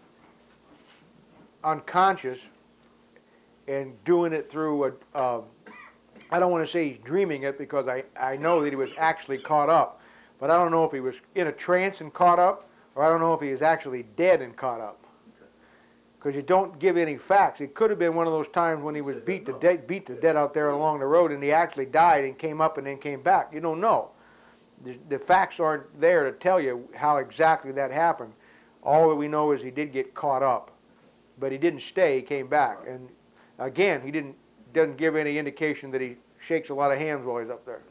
A: unconscious and doing it through I don't want to say he's dreaming it, because I know that he was actually caught up. But I don't know if he was in a trance and caught up, or I don't know if he was actually dead and caught up. Because you don't give any facts. It could have been one of those times when he was beat to death out there along the road, and he actually died and came up and then came back. You don't know. The facts aren't there to tell you how exactly that happened. All that we know is he did get caught up, but he didn't stay. He came back, and again, he doesn't give any indication that he shakes a lot of hands while he's up there.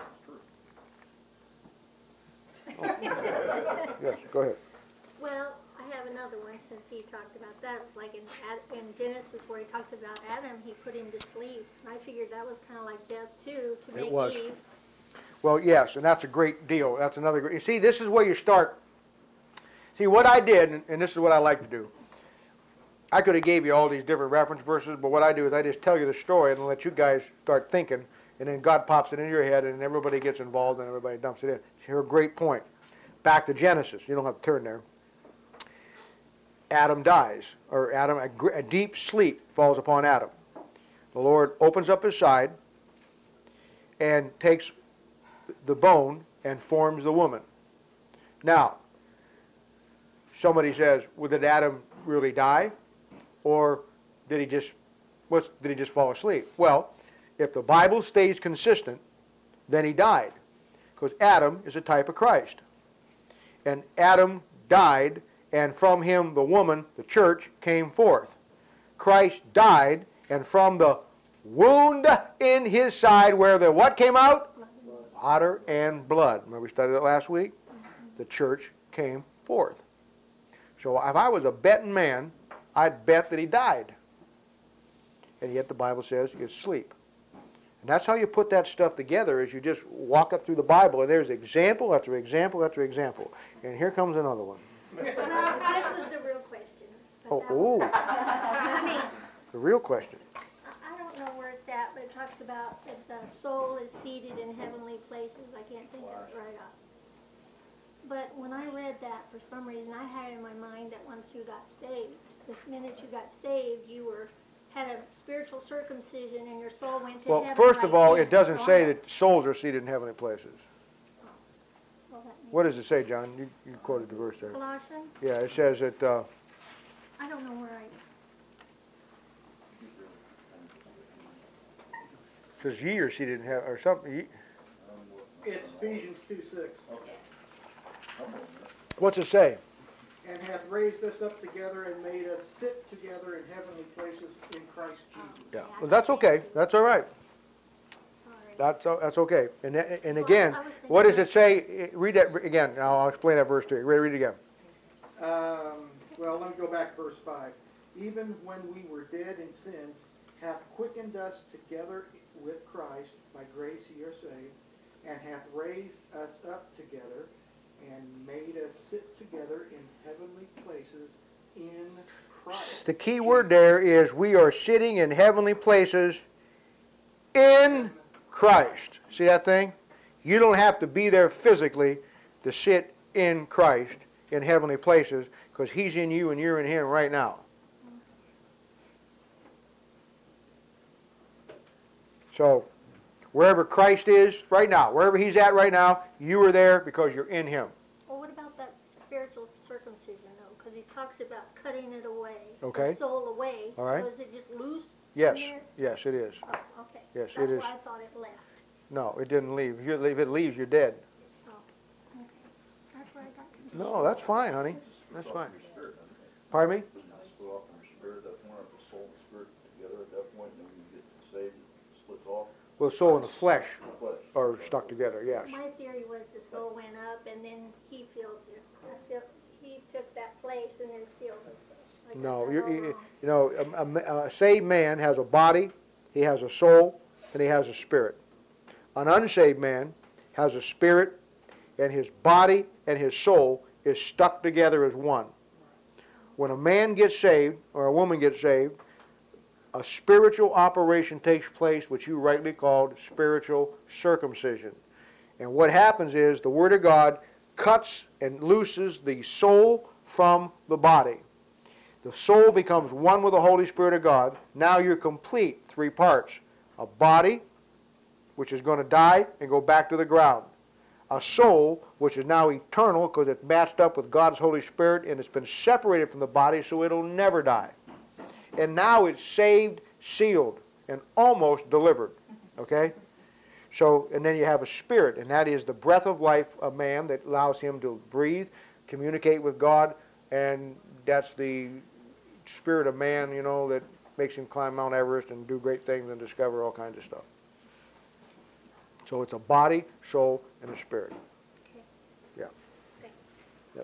A: Oh. Yes, go ahead.
C: Well, I have another one since he talked about that. It's like in Genesis where he talks about Adam, he put him to sleep. And I figured that was kind of like death too, to make
A: was.
C: Eve.
A: Well, yes, and that's a great deal. That's another great. You see, this is where you start. See, what I did, and this is what I like to do. I could have gave you all these different reference verses, but what I do is I just tell you the story and let you guys start thinking, and then God pops it in your head, and everybody gets involved, and everybody dumps it in. Here's a great point. Back to Genesis. You don't have to turn there. Adam dies, or a deep sleep falls upon Adam. The Lord opens up his side and takes the bone and forms the woman. Now, somebody says, well, did Adam really die? Or did he just fall asleep? Well, if the Bible stays consistent, then he died. Because Adam is a type of Christ. And Adam died, and from him the woman, the church, came forth. Christ died, and from the wound in his side where the what came out? Water and blood. Remember we studied it last week? The church came forth. So if I was a betting man, I'd bet that he died. And yet the Bible says you sleep. And that's how you put that stuff together, is you just walk it through the Bible, and there's example after example after example. And here comes another one.
C: This was the real question. But that
A: Oh,
C: was- I mean,
A: the real question.
C: I don't know where it's at, but it talks about that the soul is seated in heavenly places. I can't think of it right off. But when I read that, for some reason, I had in my mind that once you got saved, this minute you got saved, you had a spiritual circumcision and your soul went to
A: Well,
C: heaven.
A: first of
C: right
A: all,
C: then.
A: it doesn't
C: So
A: say
C: I-
A: that souls are seated in heavenly places.
C: well, that means-
A: What does it say, John? You quoted the verse there.
C: Colossians?
A: Yeah, it says that
C: I don't know where I,
A: Says ye or she didn't have, or something. Ye.
G: It's Ephesians 2:6.
A: What's it say?
G: And hath raised us up together and made us sit together in heavenly places in Christ Jesus.
A: Yeah. Well, that's okay. That's all right.
C: sorry.
A: That's okay. And
C: Well,
A: again,
C: I was thinking
A: what does
C: that-
A: it say? Read that again. Now I'll explain that verse to you. Read it again.
G: Well, let me go back to verse 5. Even when we were dead in sins, hath quickened us together with Christ, by grace ye are saved, and hath raised us up together, and made us sit together in heavenly places in Christ.
A: The key word there is we are sitting in heavenly places in Christ. See that thing? You don't have to be there physically to sit in Christ in heavenly places, because He's in you and you're in Him right now. So, wherever Christ is right now, wherever He's at right now, you are there because you're in Him.
C: Well, what about that spiritual circumcision, though? Because he talks about cutting it away,
A: Okay.
C: the soul away.
A: All right.
C: So is it just loose
A: Yes,
C: in there?
A: yes, it is.
C: Oh, okay.
A: Yes,
C: That's
A: it is.
C: why I thought it left.
A: No, it didn't leave. If it leaves, you're dead.
C: Oh, okay. That's where I got confused.
A: No, that's fine, honey. That's
E: Split
A: fine.
E: off your spirit, doesn't it?
A: Pardon me?
E: Doesn't it split off from your spirit at that point, if the soul and spirit together at that point, and then when you get saved, it splits off?
A: Well, the soul and the flesh
E: The flesh.
A: are stuck together, yes.
C: My theory was the soul went up and then he filled it. I feel he took that place and then sealed us. I got
A: No,
C: that all
A: you
C: wrong.
A: know, a saved man has a body, he has a soul, and he has a spirit. An unsaved man has a spirit, and his body and his soul is stuck together as one. When a man gets saved, or a woman gets saved, a spiritual operation takes place, which you rightly called spiritual circumcision. And what happens is the Word of God cuts and looses the soul from the body. The soul becomes one with the Holy Spirit of God. Now you're complete, three parts. A body, which is going to die and go back to the ground. A soul, which is now eternal because it's matched up with God's Holy Spirit and it's been separated from the body so it'll never die. And now it's saved, sealed, and almost delivered. Okay? So, and then you have a spirit, and that is the breath of life of man that allows him to breathe, communicate with God, and that's the spirit of man, you know, that makes him climb Mount Everest and do great things and discover all kinds of stuff. So it's a body, soul, and a spirit.
C: Okay.
A: Yeah.
C: Okay.
A: Yes.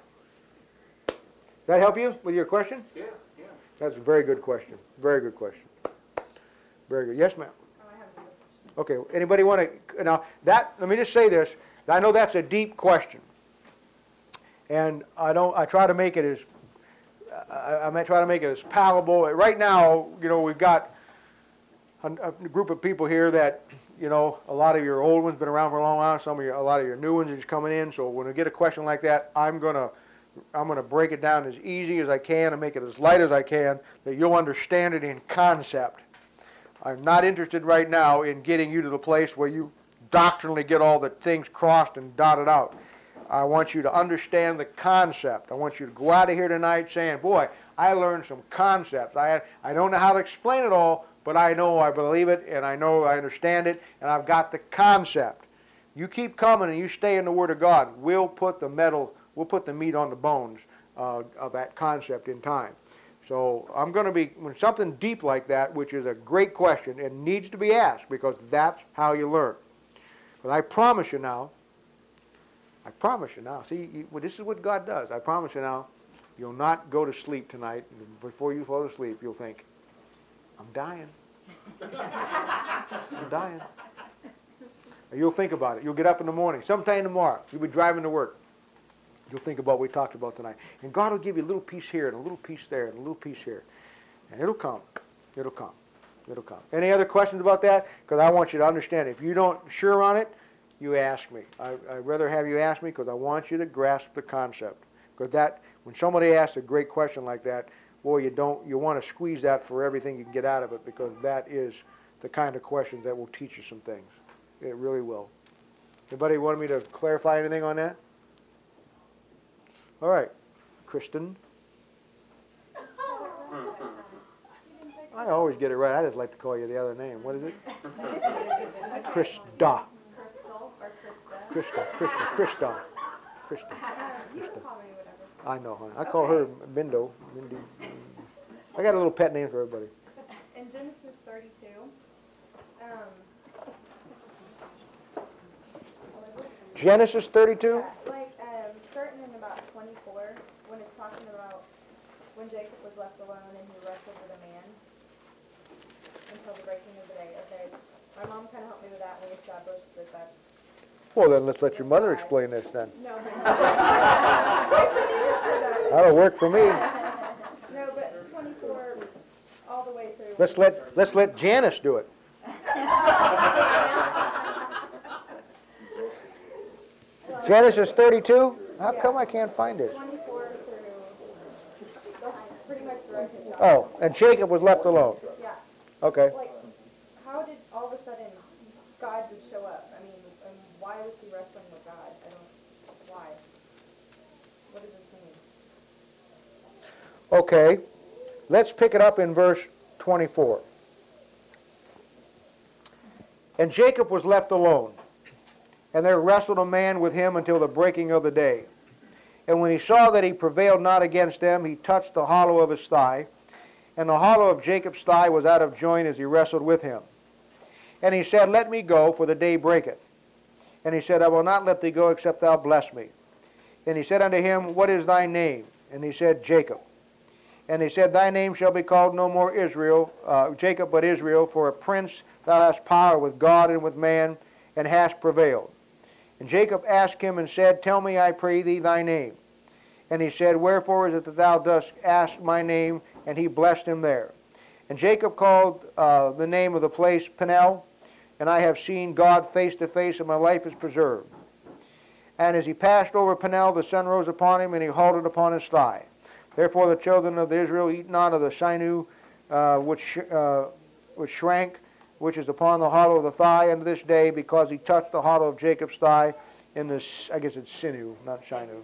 A: That help you with your question?
F: Yeah, yeah.
A: That's a very good question. Very good question. Very good. Yes, ma'am. Okay. Anybody want to now? Let me just say this. I know that's a deep question, and I try to make it as I may try to make it as palatable. Right now, you know, we've got a group of people here that, you know, a lot of your old ones been around for a long while. A lot of your new ones are just coming in. So when we get a question like that, I'm gonna break it down as easy as I can and make it as light as I can, that you'll understand it in concept. I'm not interested right now in getting you to the place where you doctrinally get all the things crossed and dotted out. I want you to understand the concept. I want you to go out of here tonight saying, boy, I learned some concepts. I don't know how to explain it all, but I know I believe it, and I know I understand it, and I've got the concept. You keep coming and you stay in the Word of God, we'll put the meat on the bones of that concept in time. So I'm going to be, when something deep like that, which is a great question, it needs to be asked, because that's how you learn. But I promise you now, see, this is what God does. I promise you now, you'll not go to sleep tonight, and before you fall asleep, you'll think, I'm dying. I'm dying. And you'll think about it. You'll get up in the morning, sometime tomorrow, you'll be driving to work. You'll think about what we talked about tonight. And God will give you a little piece here and a little piece there and a little piece here. And it'll come. It'll come. It'll come. Any other questions about that? Because I want you to understand, if you don't sure on it, you ask me. I'd rather have you ask me because I want you to grasp the concept. Because that, when somebody asks a great question like that, boy, you want to squeeze that for everything you can get out of it, because that is the kind of questions that will teach you some things. It really will. Anybody want me to clarify anything on that? All right, Kristen. I always get it right. I just like to call you the other name. What is it? Krista. Krista. Krista.
D: You can call me whatever.
A: I know, honey. I call her Bindo. Mindy. I got a little pet name for everybody.
H: In Genesis 32,
A: Genesis 32?
H: starting in about 24, when it's talking about when Jacob was left alone and he wrestled with a man until the breaking of the day. Okay, my mom kind of helped me with that, and we established that that's...
A: Well, then let's let your mother explain this then.
H: No,
A: That'll work for me.
H: no, but 24 all the way through.
A: Let's let Janice do it. Genesis 32? How come I can't find it?
H: 24 through pretty much the rest of the chapter.
A: Oh, and Jacob was left alone.
H: Yeah.
A: Okay.
H: Like, how did all of a sudden God just show up? I mean, and why was he wrestling with God? Why? What does this mean?
A: Okay. Let's pick it up in verse 24. And Jacob was left alone, and there wrestled a man with him until the breaking of the day. And when he saw that he prevailed not against them, he touched the hollow of his thigh, and the hollow of Jacob's thigh was out of joint as he wrestled with him. And he said, Let me go, for the day breaketh. And he said, I will not let thee go, except thou bless me. And he said unto him, What is thy name? And he said, Jacob. And he said, Thy name shall be called no more Jacob, but Israel, for a prince thou hast power with God and with man, and hast prevailed. And Jacob asked him and said, Tell me, I pray thee, thy name. And he said, Wherefore is it that thou dost ask my name? And he blessed him there. And Jacob called the name of the place Peniel, and I have seen God face to face, and my life is preserved. And as he passed over Peniel, the sun rose upon him, and he halted upon his thigh. Therefore the children of Israel eat not of the sinew which shrank, which is upon the hollow of the thigh unto this day, because he touched the hollow of Jacob's thigh in the, I guess it's sinew, not sinew.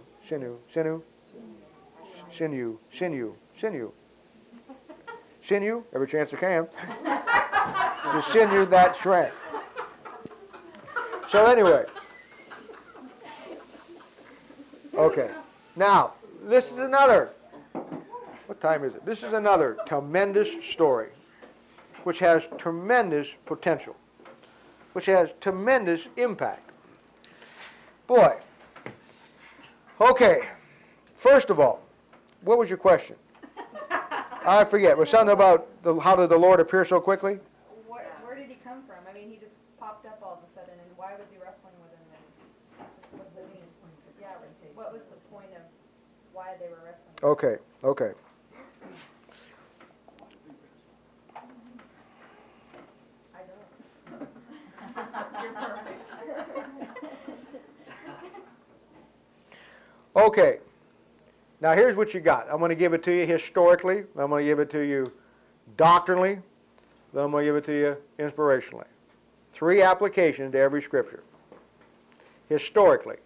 A: Sinew, every chance I can. The sinew that shrank. So anyway. Okay. Now, this is another, what time is it? This is another tremendous story, which has tremendous potential, which has tremendous impact. Boy. Okay. First of all, what was your question? I forget. It was something about how did the Lord appear so quickly?
H: Where did he come from? I mean, he just popped up all of a sudden, and why was he wrestling with him? And what's the meaning? Yeah, what was the point of why they were wrestling?
A: Okay.
H: I don't. You're perfect.
A: Okay. Now here's what you got. I'm going to give it to you historically. I'm going to give it to you doctrinally. Then I'm going to give it to you inspirationally. 3 applications to every scripture. Historically.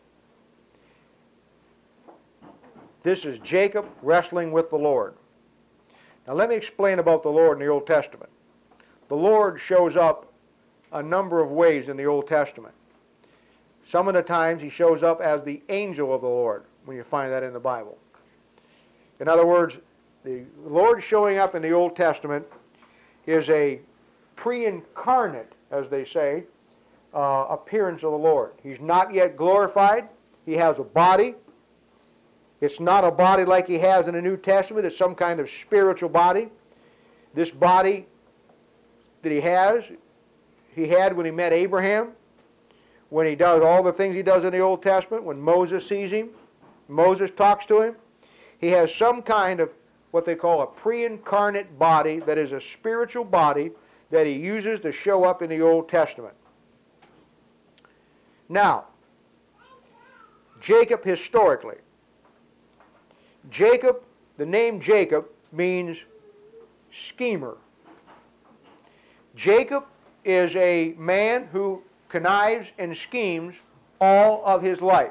A: This is Jacob wrestling with the Lord. Now let me explain about the Lord in the Old Testament. The Lord shows up a number of ways in the Old Testament. Some of the times he shows up as the angel of the Lord, when you find that in the Bible. In other words, the Lord showing up in the Old Testament is a pre-incarnate, as they say, appearance of the Lord. He's not yet glorified. He has a body. It's not a body like he has in the New Testament. It's some kind of spiritual body. This body that he had when he met Abraham, when he does all the things he does in the Old Testament, when Moses sees him, Moses talks to him. He has some kind of what they call a pre-incarnate body that is a spiritual body that he uses to show up in the Old Testament. Now, Jacob historically. Jacob, the name Jacob means schemer. Jacob is a man who connives and schemes all of his life.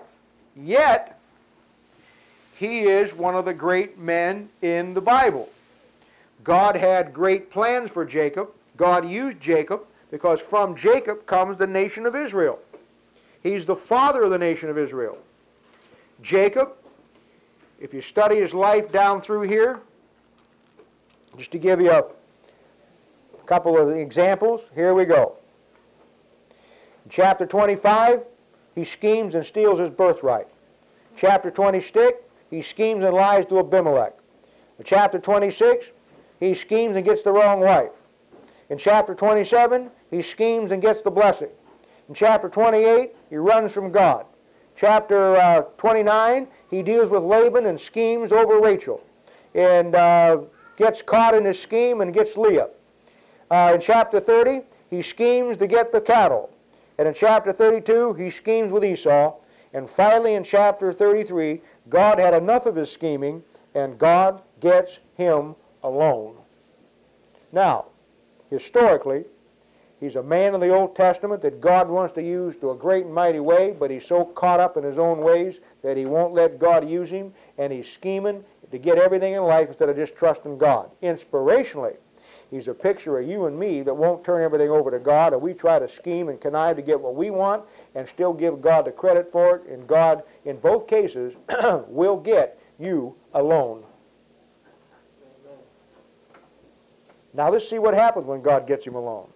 A: Yet, he is one of the great men in the Bible. God had great plans for Jacob. God used Jacob because from Jacob comes the nation of Israel. He's the father of the nation of Israel. Jacob, if you study his life down through here, just to give you a couple of examples, here we go. In chapter 25, he schemes and steals his birthright. Chapter 26, he schemes and lies to Abimelech. In chapter 26, he schemes and gets the wrong wife. In chapter 27, he schemes and gets the blessing. In chapter 28, he runs from God. Chapter 29, he deals with Laban and schemes over Rachel. And gets caught in his scheme and gets Leah. In chapter 30, he schemes to get the cattle. And in chapter 32, he schemes with Esau. And finally, in chapter 33, God had enough of his scheming, and God gets him alone. Now, historically, he's a man in the Old Testament that God wants to use to a great and mighty way, but he's so caught up in his own ways that he won't let God use him, and he's scheming to get everything in life instead of just trusting God. Inspirationally, he's a picture of you and me that won't turn everything over to God, and we try to scheme and connive to get what we want and still give God the credit for it, and God, in both cases, will get you alone. Now let's see what happens when God gets him alone.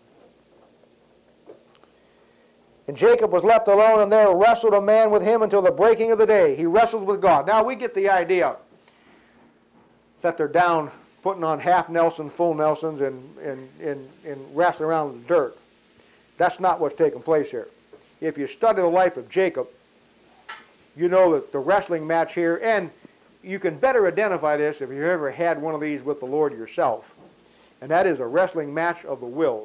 A: And Jacob was left alone, and there wrestled a man with him until the breaking of the day. He wrestled with God. Now we get the idea that they're down putting on half Nelson, full Nelsons, and wrestling around in the dirt. That's not what's taking place here. If you study the life of Jacob, you know that the wrestling match here, and you can better identify this if you've ever had one of these with the Lord yourself, and that is a wrestling match of the wills.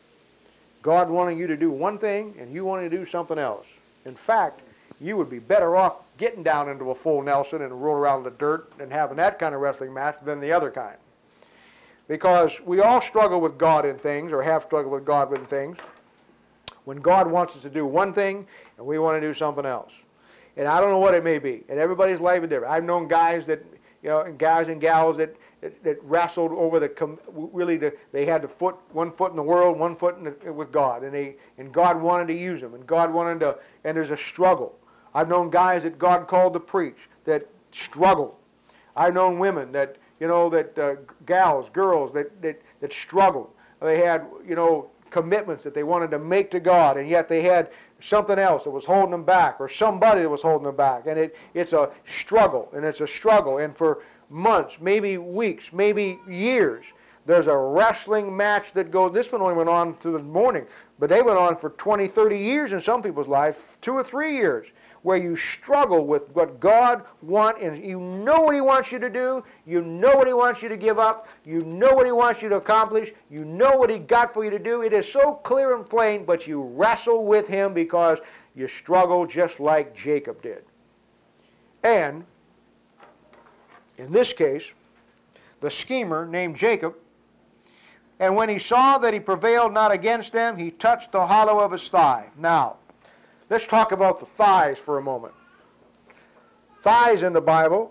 A: God wanting you to do one thing, and you wanting to do something else. In fact, you would be better off getting down into a full Nelson and roll around in the dirt and having that kind of wrestling match than the other kind. Because we all struggle with God in things, or have struggled with God in things, when God wants us to do one thing and we want to do something else. And I don't know what it may be. And everybody's life is different. I've known guys that, guys and gals that wrestled over they had one foot in the world, one foot with God, and God wanted to use them, and God wanted to, and there's a struggle. I've known guys that God called to preach that struggled. I've known women that girls that struggled. They had commitments that they wanted to make to God, and yet they had something else that was holding them back, or somebody that was holding them back, and it's a struggle, and for months, maybe weeks, maybe years, there's a wrestling match that goes. This one only went on to the morning, but they went on for 20, 30 years in some people's life, 2 or 3 years, where you struggle with what God wants, and you know what He wants you to do, you know what He wants you to give up, you know what He wants you to accomplish, you know what He got for you to do. It is so clear and plain, but you wrestle with Him because you struggle just like Jacob did. And in this case, the schemer named Jacob, and when he saw that he prevailed not against them, he touched the hollow of his thigh. Now, let's talk about the thighs for a moment. Thighs in the Bible,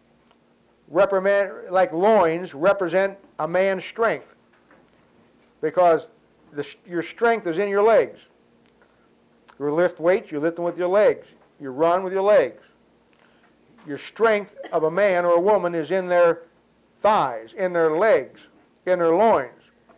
A: like loins, represent a man's strength, because your strength is in your legs. You lift weights, you lift them with your legs. You run with your legs. Your strength of a man or a woman is in their thighs, in their legs, in their loins.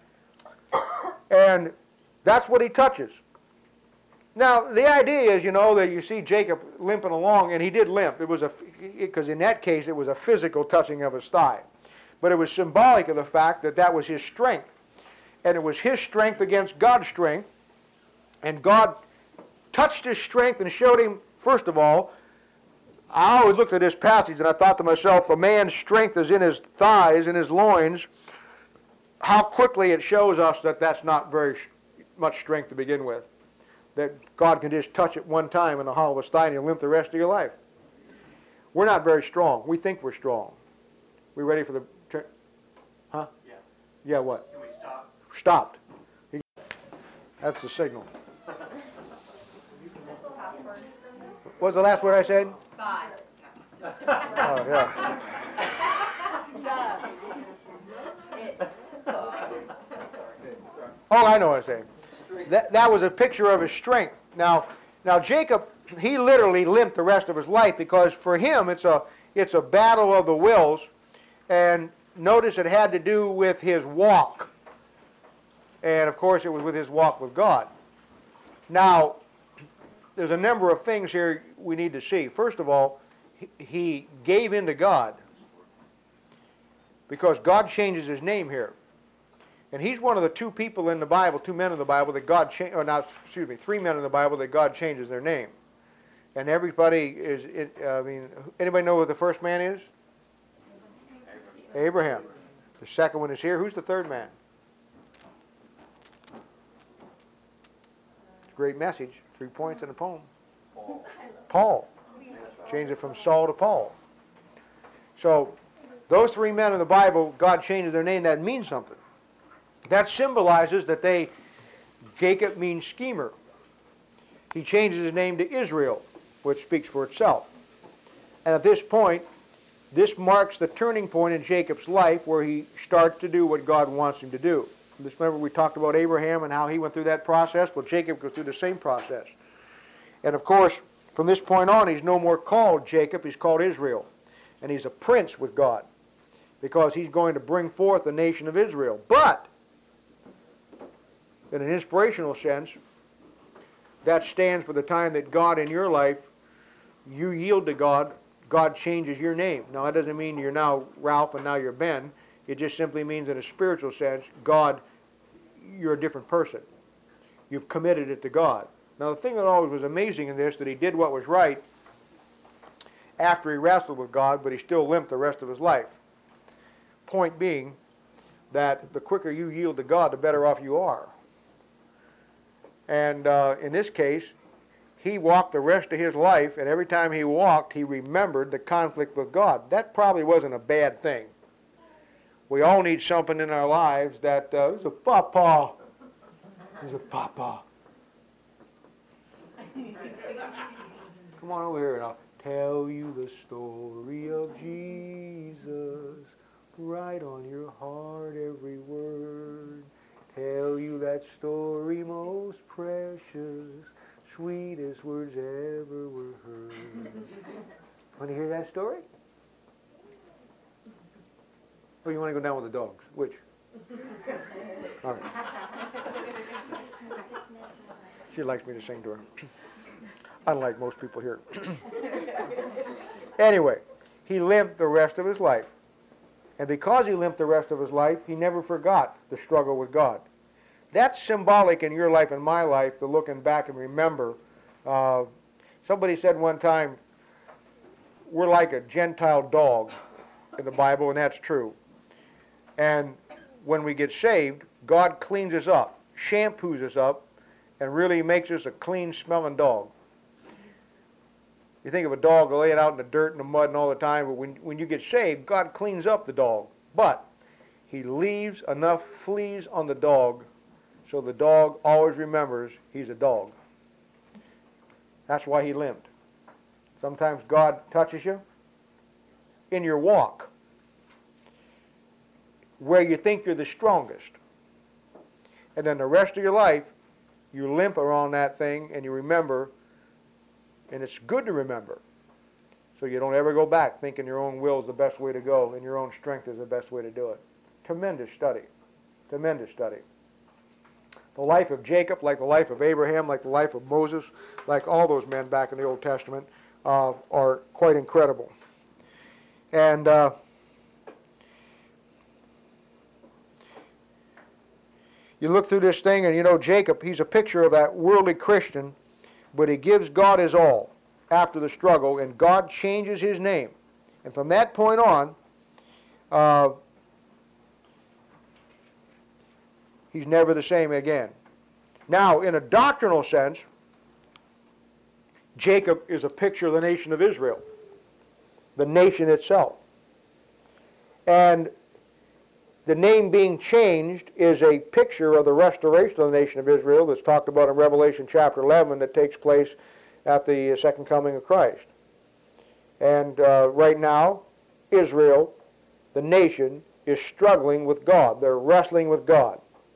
A: And that's what he touches. Now, the idea is, that you see Jacob limping along, and he did limp. Because in that case, it was a physical touching of his thigh. But it was symbolic of the fact that that was his strength. And it was his strength against God's strength. And God touched his strength and showed him, first of all, I always looked at this passage and I thought to myself, a man's strength is in his thighs, in his loins. How quickly it shows us that that's not very much strength to begin with. That God can just touch it one time in the hollow of his thigh and you'll limp the rest of your life. We're not very strong. We think we're strong. We ready for the... Huh?
B: Yeah.
A: Yeah, what?
B: Can we stop?
A: Stopped. That's the signal. What was the last word I said?
D: 5.
A: Oh, yeah. Oh, I know what I'm saying. That was a picture of his strength. Now Jacob, he literally limped the rest of his life because for him it's a battle of the wills, and notice it had to do with his walk. And of course it was with his walk with God. Now, there's a number of things here we need to see. First of all, he gave in to God because God changes his name here. And he's one of the two people in the Bible, two men in the Bible that God three men in the Bible that God changes their name. And everybody anybody know what the first man is? Abraham. The second one is here. Who's the third man? Great message. 3 points in a poem. Paul. Changed it from Saul to Paul. So, those three men in the Bible, God changes their name. That means something. That symbolizes that Jacob means schemer. He changes his name to Israel, which speaks for itself. And at this point, this marks the turning point in Jacob's life where he starts to do what God wants him to do. Just remember we talked about Abraham and how he went through that process. Well, Jacob goes through the same process. And of course, from this point on, he's no more called Jacob, he's called Israel. And he's a prince with God because he's going to bring forth the nation of Israel. But, in an inspirational sense, that stands for the time that God in your life, you yield to God, God changes your name. Now, that doesn't mean you're now Ralph and now you're Ben. It just simply means in a spiritual sense, God, you're a different person. You've committed it to God. Now, the thing that always was amazing in this, that he did what was right after he wrestled with God, but he still limped the rest of his life. Point being that the quicker you yield to God, the better off you are. And in this case, he walked the rest of his life, and every time he walked, he remembered the conflict with God. That probably wasn't a bad thing. We all need something in our lives that, there's a papa. There's a papa. Come on over here and I'll tell you the story of Jesus. Write on your heart every word. Tell you that story most precious, sweetest words ever were heard. Want to hear that story? Or you want to go down with the dogs? Which? All right. She likes me to sing to her. Unlike most people here. Anyway, he limped the rest of his life. And because he limped the rest of his life, he never forgot the struggle with God. That's symbolic in your life and my life, to looking back and remember. Somebody said one time, we're like a Gentile dog in the Bible, and that's true. And when we get saved, God cleans us up, shampoos us up, and really makes us a clean-smelling dog. You think of a dog laying out in the dirt and the mud and all the time, but when you get saved, God cleans up the dog. But he leaves enough fleas on the dog so the dog always remembers he's a dog. That's why he limped. Sometimes God touches you in your walk where you think you're the strongest. And then the rest of your life, you limp around that thing and you remember, and it's good to remember. So you don't ever go back thinking your own will is the best way to go and your own strength is the best way to do it. Tremendous study. Tremendous study. The life of Jacob, like the life of Abraham, like the life of Moses, like all those men back in the Old Testament, are quite incredible. And you look through this thing and you know Jacob, he's a picture of that worldly Christian, but he gives God his all after the struggle, and God changes his name. And from that point on, he's never the same again. Now, in a doctrinal sense, Jacob is a picture of the nation of Israel, the nation itself. And the name being changed is a picture of the restoration of the nation of Israel that's talked about in Revelation chapter 11 that takes place at the second coming of Christ. And right now, Israel, the nation, is struggling with God. They're wrestling with God.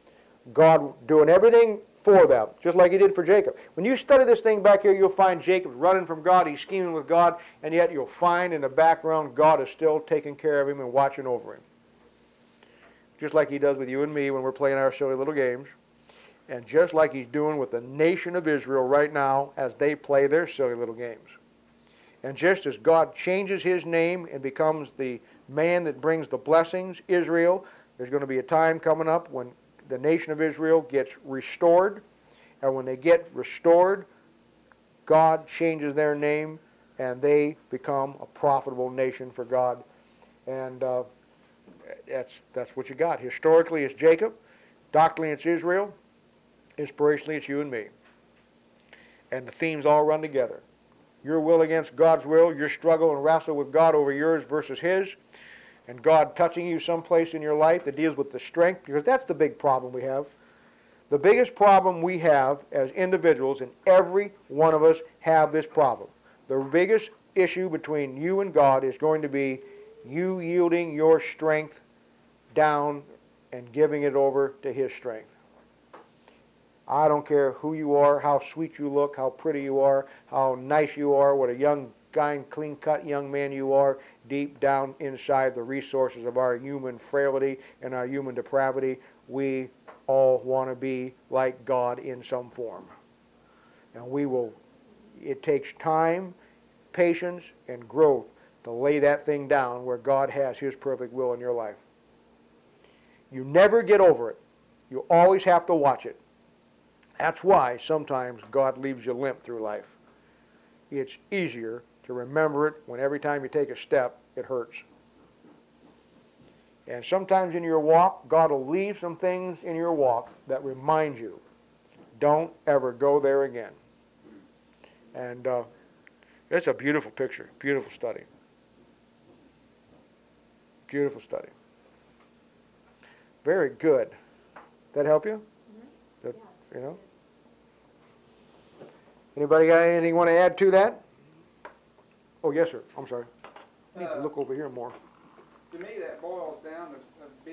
A: God doing everything for them, just like he did for Jacob. When you study this thing back here, you'll find Jacob running from God, he's scheming with God, and yet you'll find in the background God is still taking care of him and watching over him. Just like he does with you and me when we're playing our silly little games, and just like he's doing with the nation of Israel right now as they play their silly little games. And just as God changes his name and becomes the man that brings the blessings, Israel, there's going to be a time coming up when the nation of Israel gets restored, and when they get restored, God changes their name, and they become a profitable nation for God. And that's what you got. Historically, it's Jacob. Doctrinally, it's Israel. Inspirationally, it's you and me. And the themes all run together. Your will against God's will, your struggle and wrestle with God over yours versus his, and God touching you someplace in your life that deals with the strength, because that's the big problem we have. The biggest problem we have as individuals, and every one of us have this problem. The biggest issue between you and God is going to be you yielding your strength down and giving it over to his strength. I don't care who you are, how sweet you look, how pretty you are, how nice you are, what a young, kind, clean-cut young man you are, deep down inside the resources of our human frailty and our human depravity, we all want to be like God in some form. And it takes time, patience, and growth to lay that thing down where God has his perfect will in your life. You never get over it. You always have to watch it. That's why sometimes God leaves you limp through life. It's easier to remember it when every time you take a step, it hurts. And sometimes in your walk, God will leave some things in your walk that remind you, don't ever go there again. And it's a beautiful picture, beautiful study. Beautiful study. Very good. That help you?
D: Mm-hmm.
A: That, you know? Anybody got anything you want to add to that? Oh, yes, sir. I'm sorry. I need to look over here more.
F: To me, that boils down to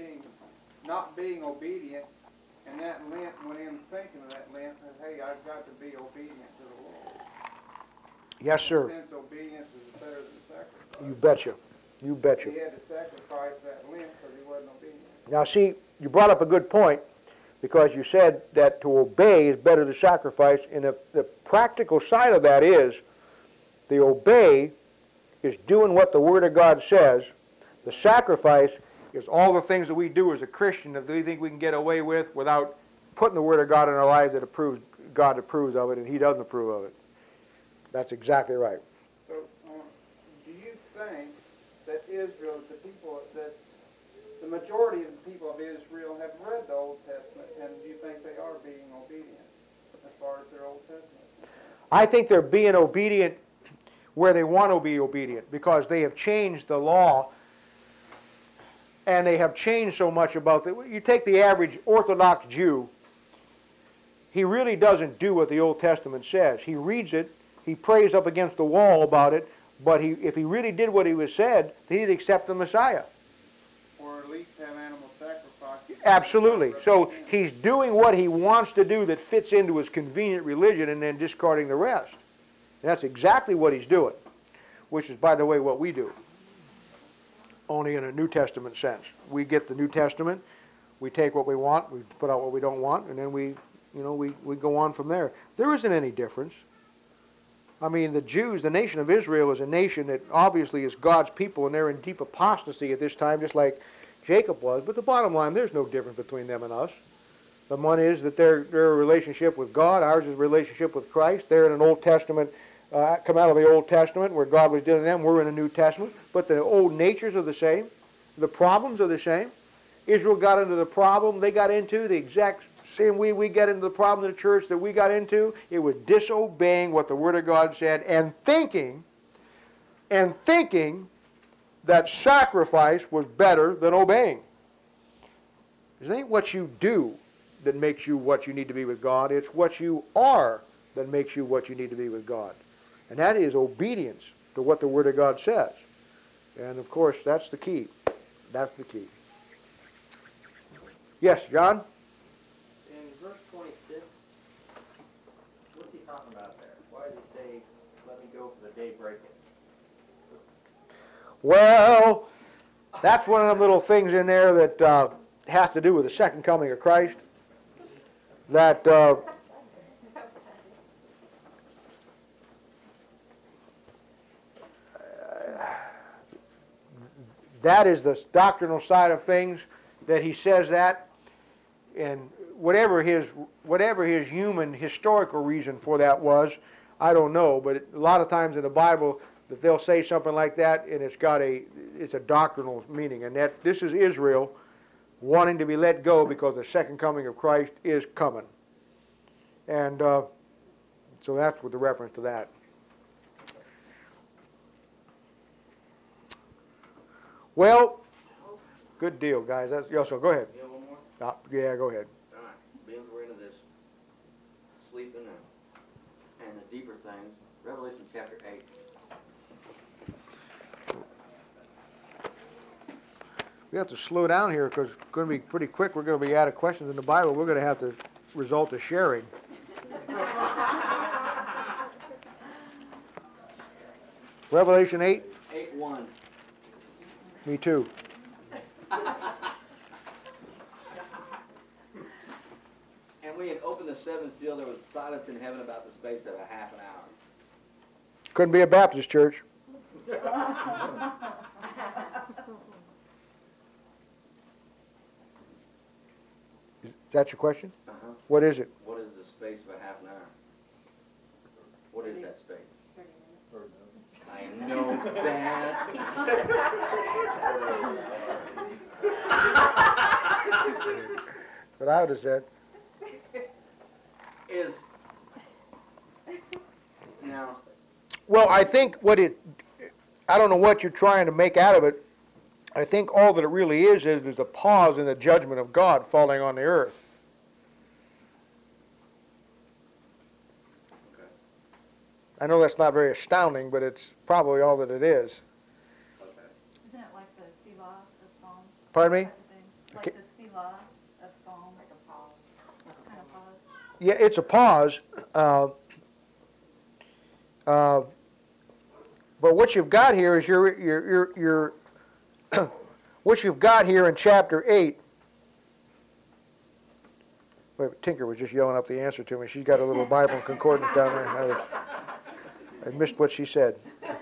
F: not being obedient, and that Lent, when I'm thinking of that Lent, that, hey, I've got to be obedient to the Lord.
A: Yes, sir.
F: Since obedience is better than sacrifice.
A: You betcha. You betcha.
F: He had to sacrifice that Lent because he wasn't obedient.
A: Now, see, you brought up a good point, because you said that to obey is better than sacrifice, and the practical side of that is the obey is doing what the Word of God says. The sacrifice is all the things that we do as a Christian that we think we can get away with without putting the Word of God in our lives that God approves of it, and he doesn't approve of it. That's exactly right.
F: So, do you think that Israel, that the majority of the people of Israel have read the Old Testament, and do you think they are being obedient as far as their Old Testament?
A: I think they're being obedient where they want to be obedient, because they have changed the law, and they have changed so much about it. You take the average Orthodox Jew, he really doesn't do what the Old Testament says. He reads it, he prays up against the wall about it, but if he really did what he was said, he'd accept the Messiah.
F: Or at least have animal sacrifices.
A: Absolutely. So he's doing what he wants to do that fits into his convenient religion and then discarding the rest. And that's exactly what he's doing, which is, by the way, what we do, only in a New Testament sense. We get the New Testament, we take what we want, we put out what we don't want, and then we go on from there. There isn't any difference. I mean, the Jews, the nation of Israel, is a nation that obviously is God's people, and they're in deep apostasy at this time, just like Jacob was. But the bottom line, there's no difference between them and us. The one is that they're a relationship with God. Ours is a relationship with Christ. They're in an Old Testament, come out of the Old Testament where God was dealing with them. We're in a New Testament. But the old natures are the same. The problems are the same. Israel got into the problem they got into the exact same way we get into the problem in the church that we got into. It was disobeying what the Word of God said and thinking that sacrifice was better than obeying. It ain't what you do that makes you what you need to be with God. It's what you are that makes you what you need to be with God. And that is obedience to what the Word of God says. And, of course, that's the key. That's the key. Yes, John?
I: go for the day breaking?
A: Well, that's one of them little things in there that has to do with the second coming of Christ. That that is the doctrinal side of things, that he says that, and whatever his human historical reason for that was, I don't know, but a lot of times in the Bible that they'll say something like that, and it's a doctrinal meaning, and that this is Israel wanting to be let go because the second coming of Christ is coming. And so that's with the reference to that. Well, good deal, guys. That's, yeah, so go ahead.
I: You have one more?
A: Yeah, go ahead.
I: All right. Being we're into this sleeping and the deeper things, Revelation chapter 8.
A: We have to slow down here because it's going to be pretty quick. We're going to be out of questions in the Bible. We're going to have to resort to sharing. Revelation 8?
I: 8:1.
A: Me too.
I: And when he had opened the seventh seal, there was silence in heaven about the space of a half an hour.
A: Couldn't be a Baptist church. Is that your question?
I: Uh-huh.
A: What is it?
I: What is the space of a half an hour? What is that space?
E: 30 minutes.
I: I know that.
A: What I would have said.
I: Is now.
A: Well, I think I don't know what you're trying to make out of it. I think all that it really is there's a pause in the judgment of God falling on the earth.
I: Okay.
A: I know that's not very astounding, but it's probably all that it is.
I: Okay.
J: Isn't it like the Selah of Psalm?
A: Pardon me?
J: Type of thing? Like the Selah of Psalm? Like a pause. Kind of pause.
A: Yeah, it's a pause. But what you've got here is your what you've got here in chapter 8. Wait, Tinker was just yelling up the answer to me. She's got a little Bible concordance down there. I missed what she said.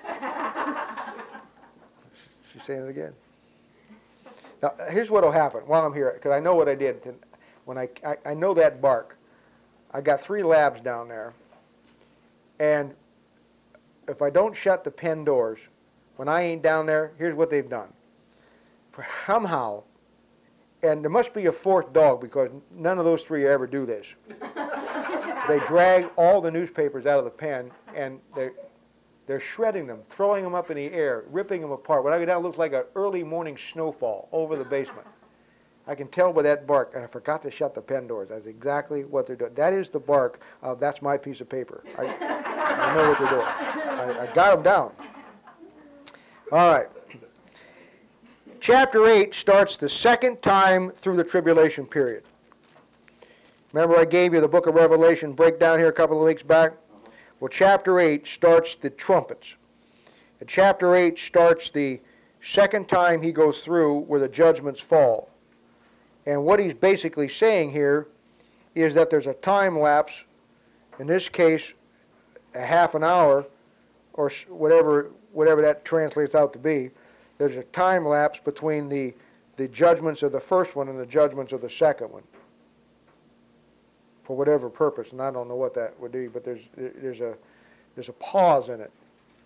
A: She's saying it again. Now, here's what will happen while I'm here, because I know what I did. When I know that bark. I got 3 labs down there, and if I don't shut the pen doors, when I ain't down there, here's what they've done. Somehow, and there must be a 4th dog because none of those 3 ever do this. They drag all the newspapers out of the pen, and they're shredding them, throwing them up in the air, ripping them apart. When I go down, it looks like an early morning snowfall over the basement. I can tell by that bark, and I forgot to shut the pen doors. That's exactly what they're doing. That is the bark of that's my piece of paper. I know what they're doing. I got them down. All right. Chapter 8 starts the second time through the tribulation period. Remember I gave you the book of Revelation breakdown here a couple of weeks back? Well, chapter 8 starts the trumpets. And chapter 8 starts the second time he goes through where the judgments fall. And what he's basically saying here is that there's a time lapse, in this case, a half an hour, or whatever that translates out to be. There's a time lapse between the judgments of the first one and the judgments of the second one, for whatever purpose, and I don't know what that would be, but there's a pause in it.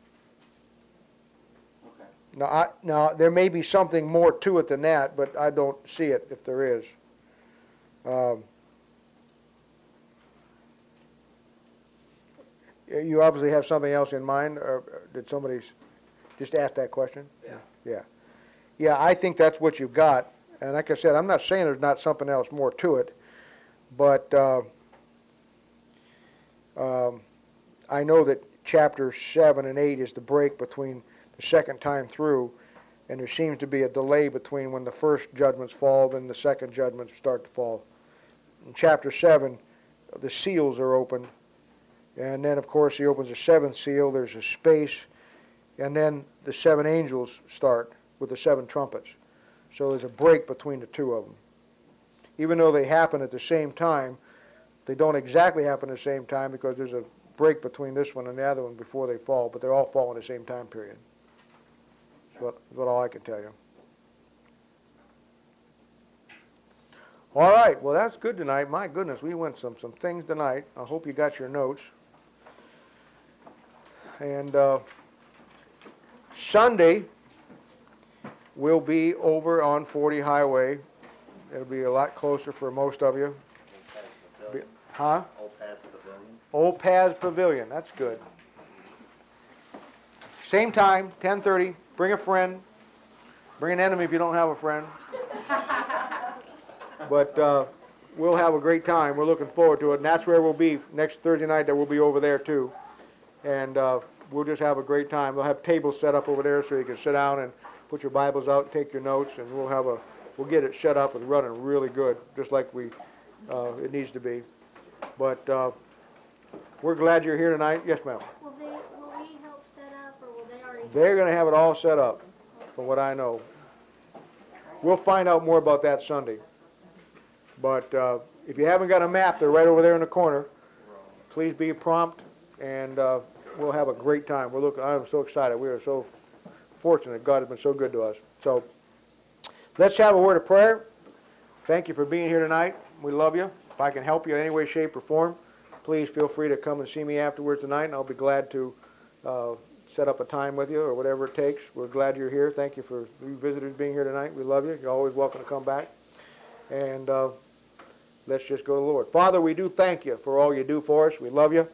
A: Now, there may be something more to it than that, but I don't see it if there is. You obviously have something else in mind, or did somebody just ask that question? Yeah, I think that's what you've got. And like I said, I'm not saying there's not something else more to it, but I know that chapter 7 and 8 is the break between the second time through, and there seems to be a delay between when the first judgments fall and the second judgments start to fall. In chapter 7, the seals are opened, And then, of course, he opens the seventh seal. There's a space. And then the 7 angels start with the 7 trumpets. So there's a break between the 2 of them. Even though they happen at the same time, they don't exactly happen at the same time because there's a break between this one and the other one before they fall, but they all fall in the same time period. That's what all I can tell you. All right, well, that's good tonight. My goodness, we went some things tonight. I hope you got your notes. And Sunday, we'll be over on 40 Highway. It'll be a lot closer for most of you. Huh?
B: Old Paths Pavilion.
A: Old Paths Pavilion. That's good. Same time, 10:30. Bring a friend. Bring an enemy if you don't have a friend. But we'll have a great time. We're looking forward to it. And that's where we'll be next Thursday night. That we'll be over there too. And we'll just have a great time. We'll have tables set up over there so you can sit down and put your Bibles out and take your notes. And we'll get it set up and running really good, just like it needs to be. But we're glad you're here tonight. Yes, ma'am.
C: Will we help set up, or will they already?
A: They're going to have it all set up, from what I know. We'll find out more about that Sunday. But if you haven't got a map, they're right over there in the corner. Please be prompt, and we'll have a great time. I'm so excited. We are so fortunate. God has been so good to us. So let's have a word of prayer. Thank you for being here tonight. We love you. If I can help you in any way, shape, or form, please feel free to come and see me afterwards tonight, and I'll be glad to set up a time with you or whatever it takes. We're glad you're here. Thank you for you visitors being here tonight. We love you. You're always welcome to come back. And let's just go to the Lord. Father, we do thank you for all you do for us. We love you.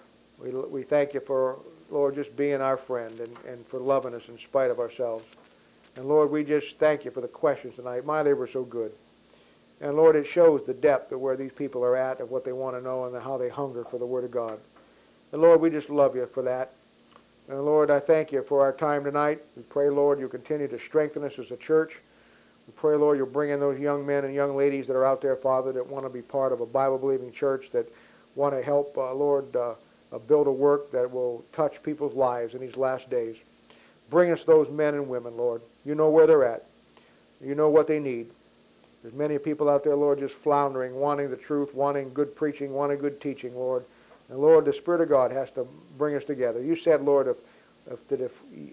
A: We thank you for, Lord, just being our friend and for loving us in spite of ourselves. And Lord, we just thank you for the questions tonight. My, they were so good. And Lord, it shows the depth of where these people are at, of what they want to know, and how they hunger for the Word of God. And Lord, we just love you for that. And Lord, I thank you for our time tonight. We pray, Lord, you continue to strengthen us as a church. We pray, Lord, you'll bring in those young men and young ladies that are out there, Father, that want to be part of a Bible-believing church, that want to help, Lord, build a work that will touch people's lives in these last days. Bring us those men and women, Lord. You know where they're at. You know what they need. There's many people out there, Lord, just floundering, wanting the truth, wanting good preaching, wanting good teaching, Lord. And Lord, the Spirit of God has to bring us together. You said, Lord, if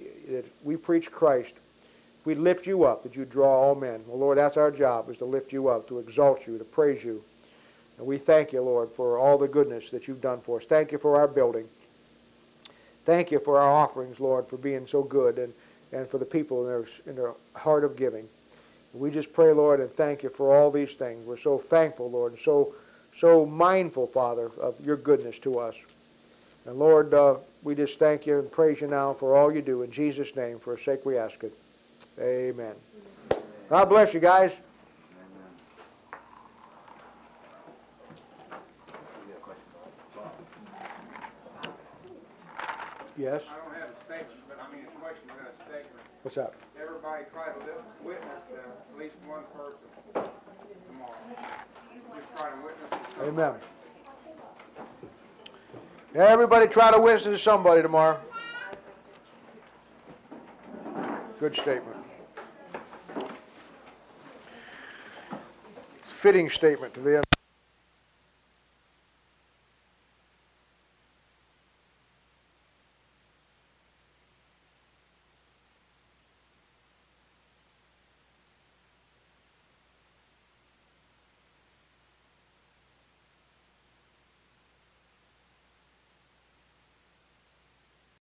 A: we preach Christ, if we lift you up, that you draw all men. Well, Lord, that's our job, is to lift you up, to exalt you, to praise you. And we thank you, Lord, for all the goodness that you've done for us. Thank you for our building. Thank you for our offerings, Lord, for being so good, and for the people in their heart of giving. We just pray, Lord, and thank you for all these things. We're so thankful, Lord, and so mindful, Father, of your goodness to us. And Lord, we just thank you and praise you now for all you do. In Jesus' name, for his sake we ask it. Amen. God bless you, guys. Yes?
F: I don't have a statement, but I mean a question within a statement.
A: What's up?
F: Everybody try to witness to at least one person tomorrow. Just try to witness to somebody.
A: Amen. Everybody try to witness to somebody tomorrow. Good statement. Fitting statement to the end.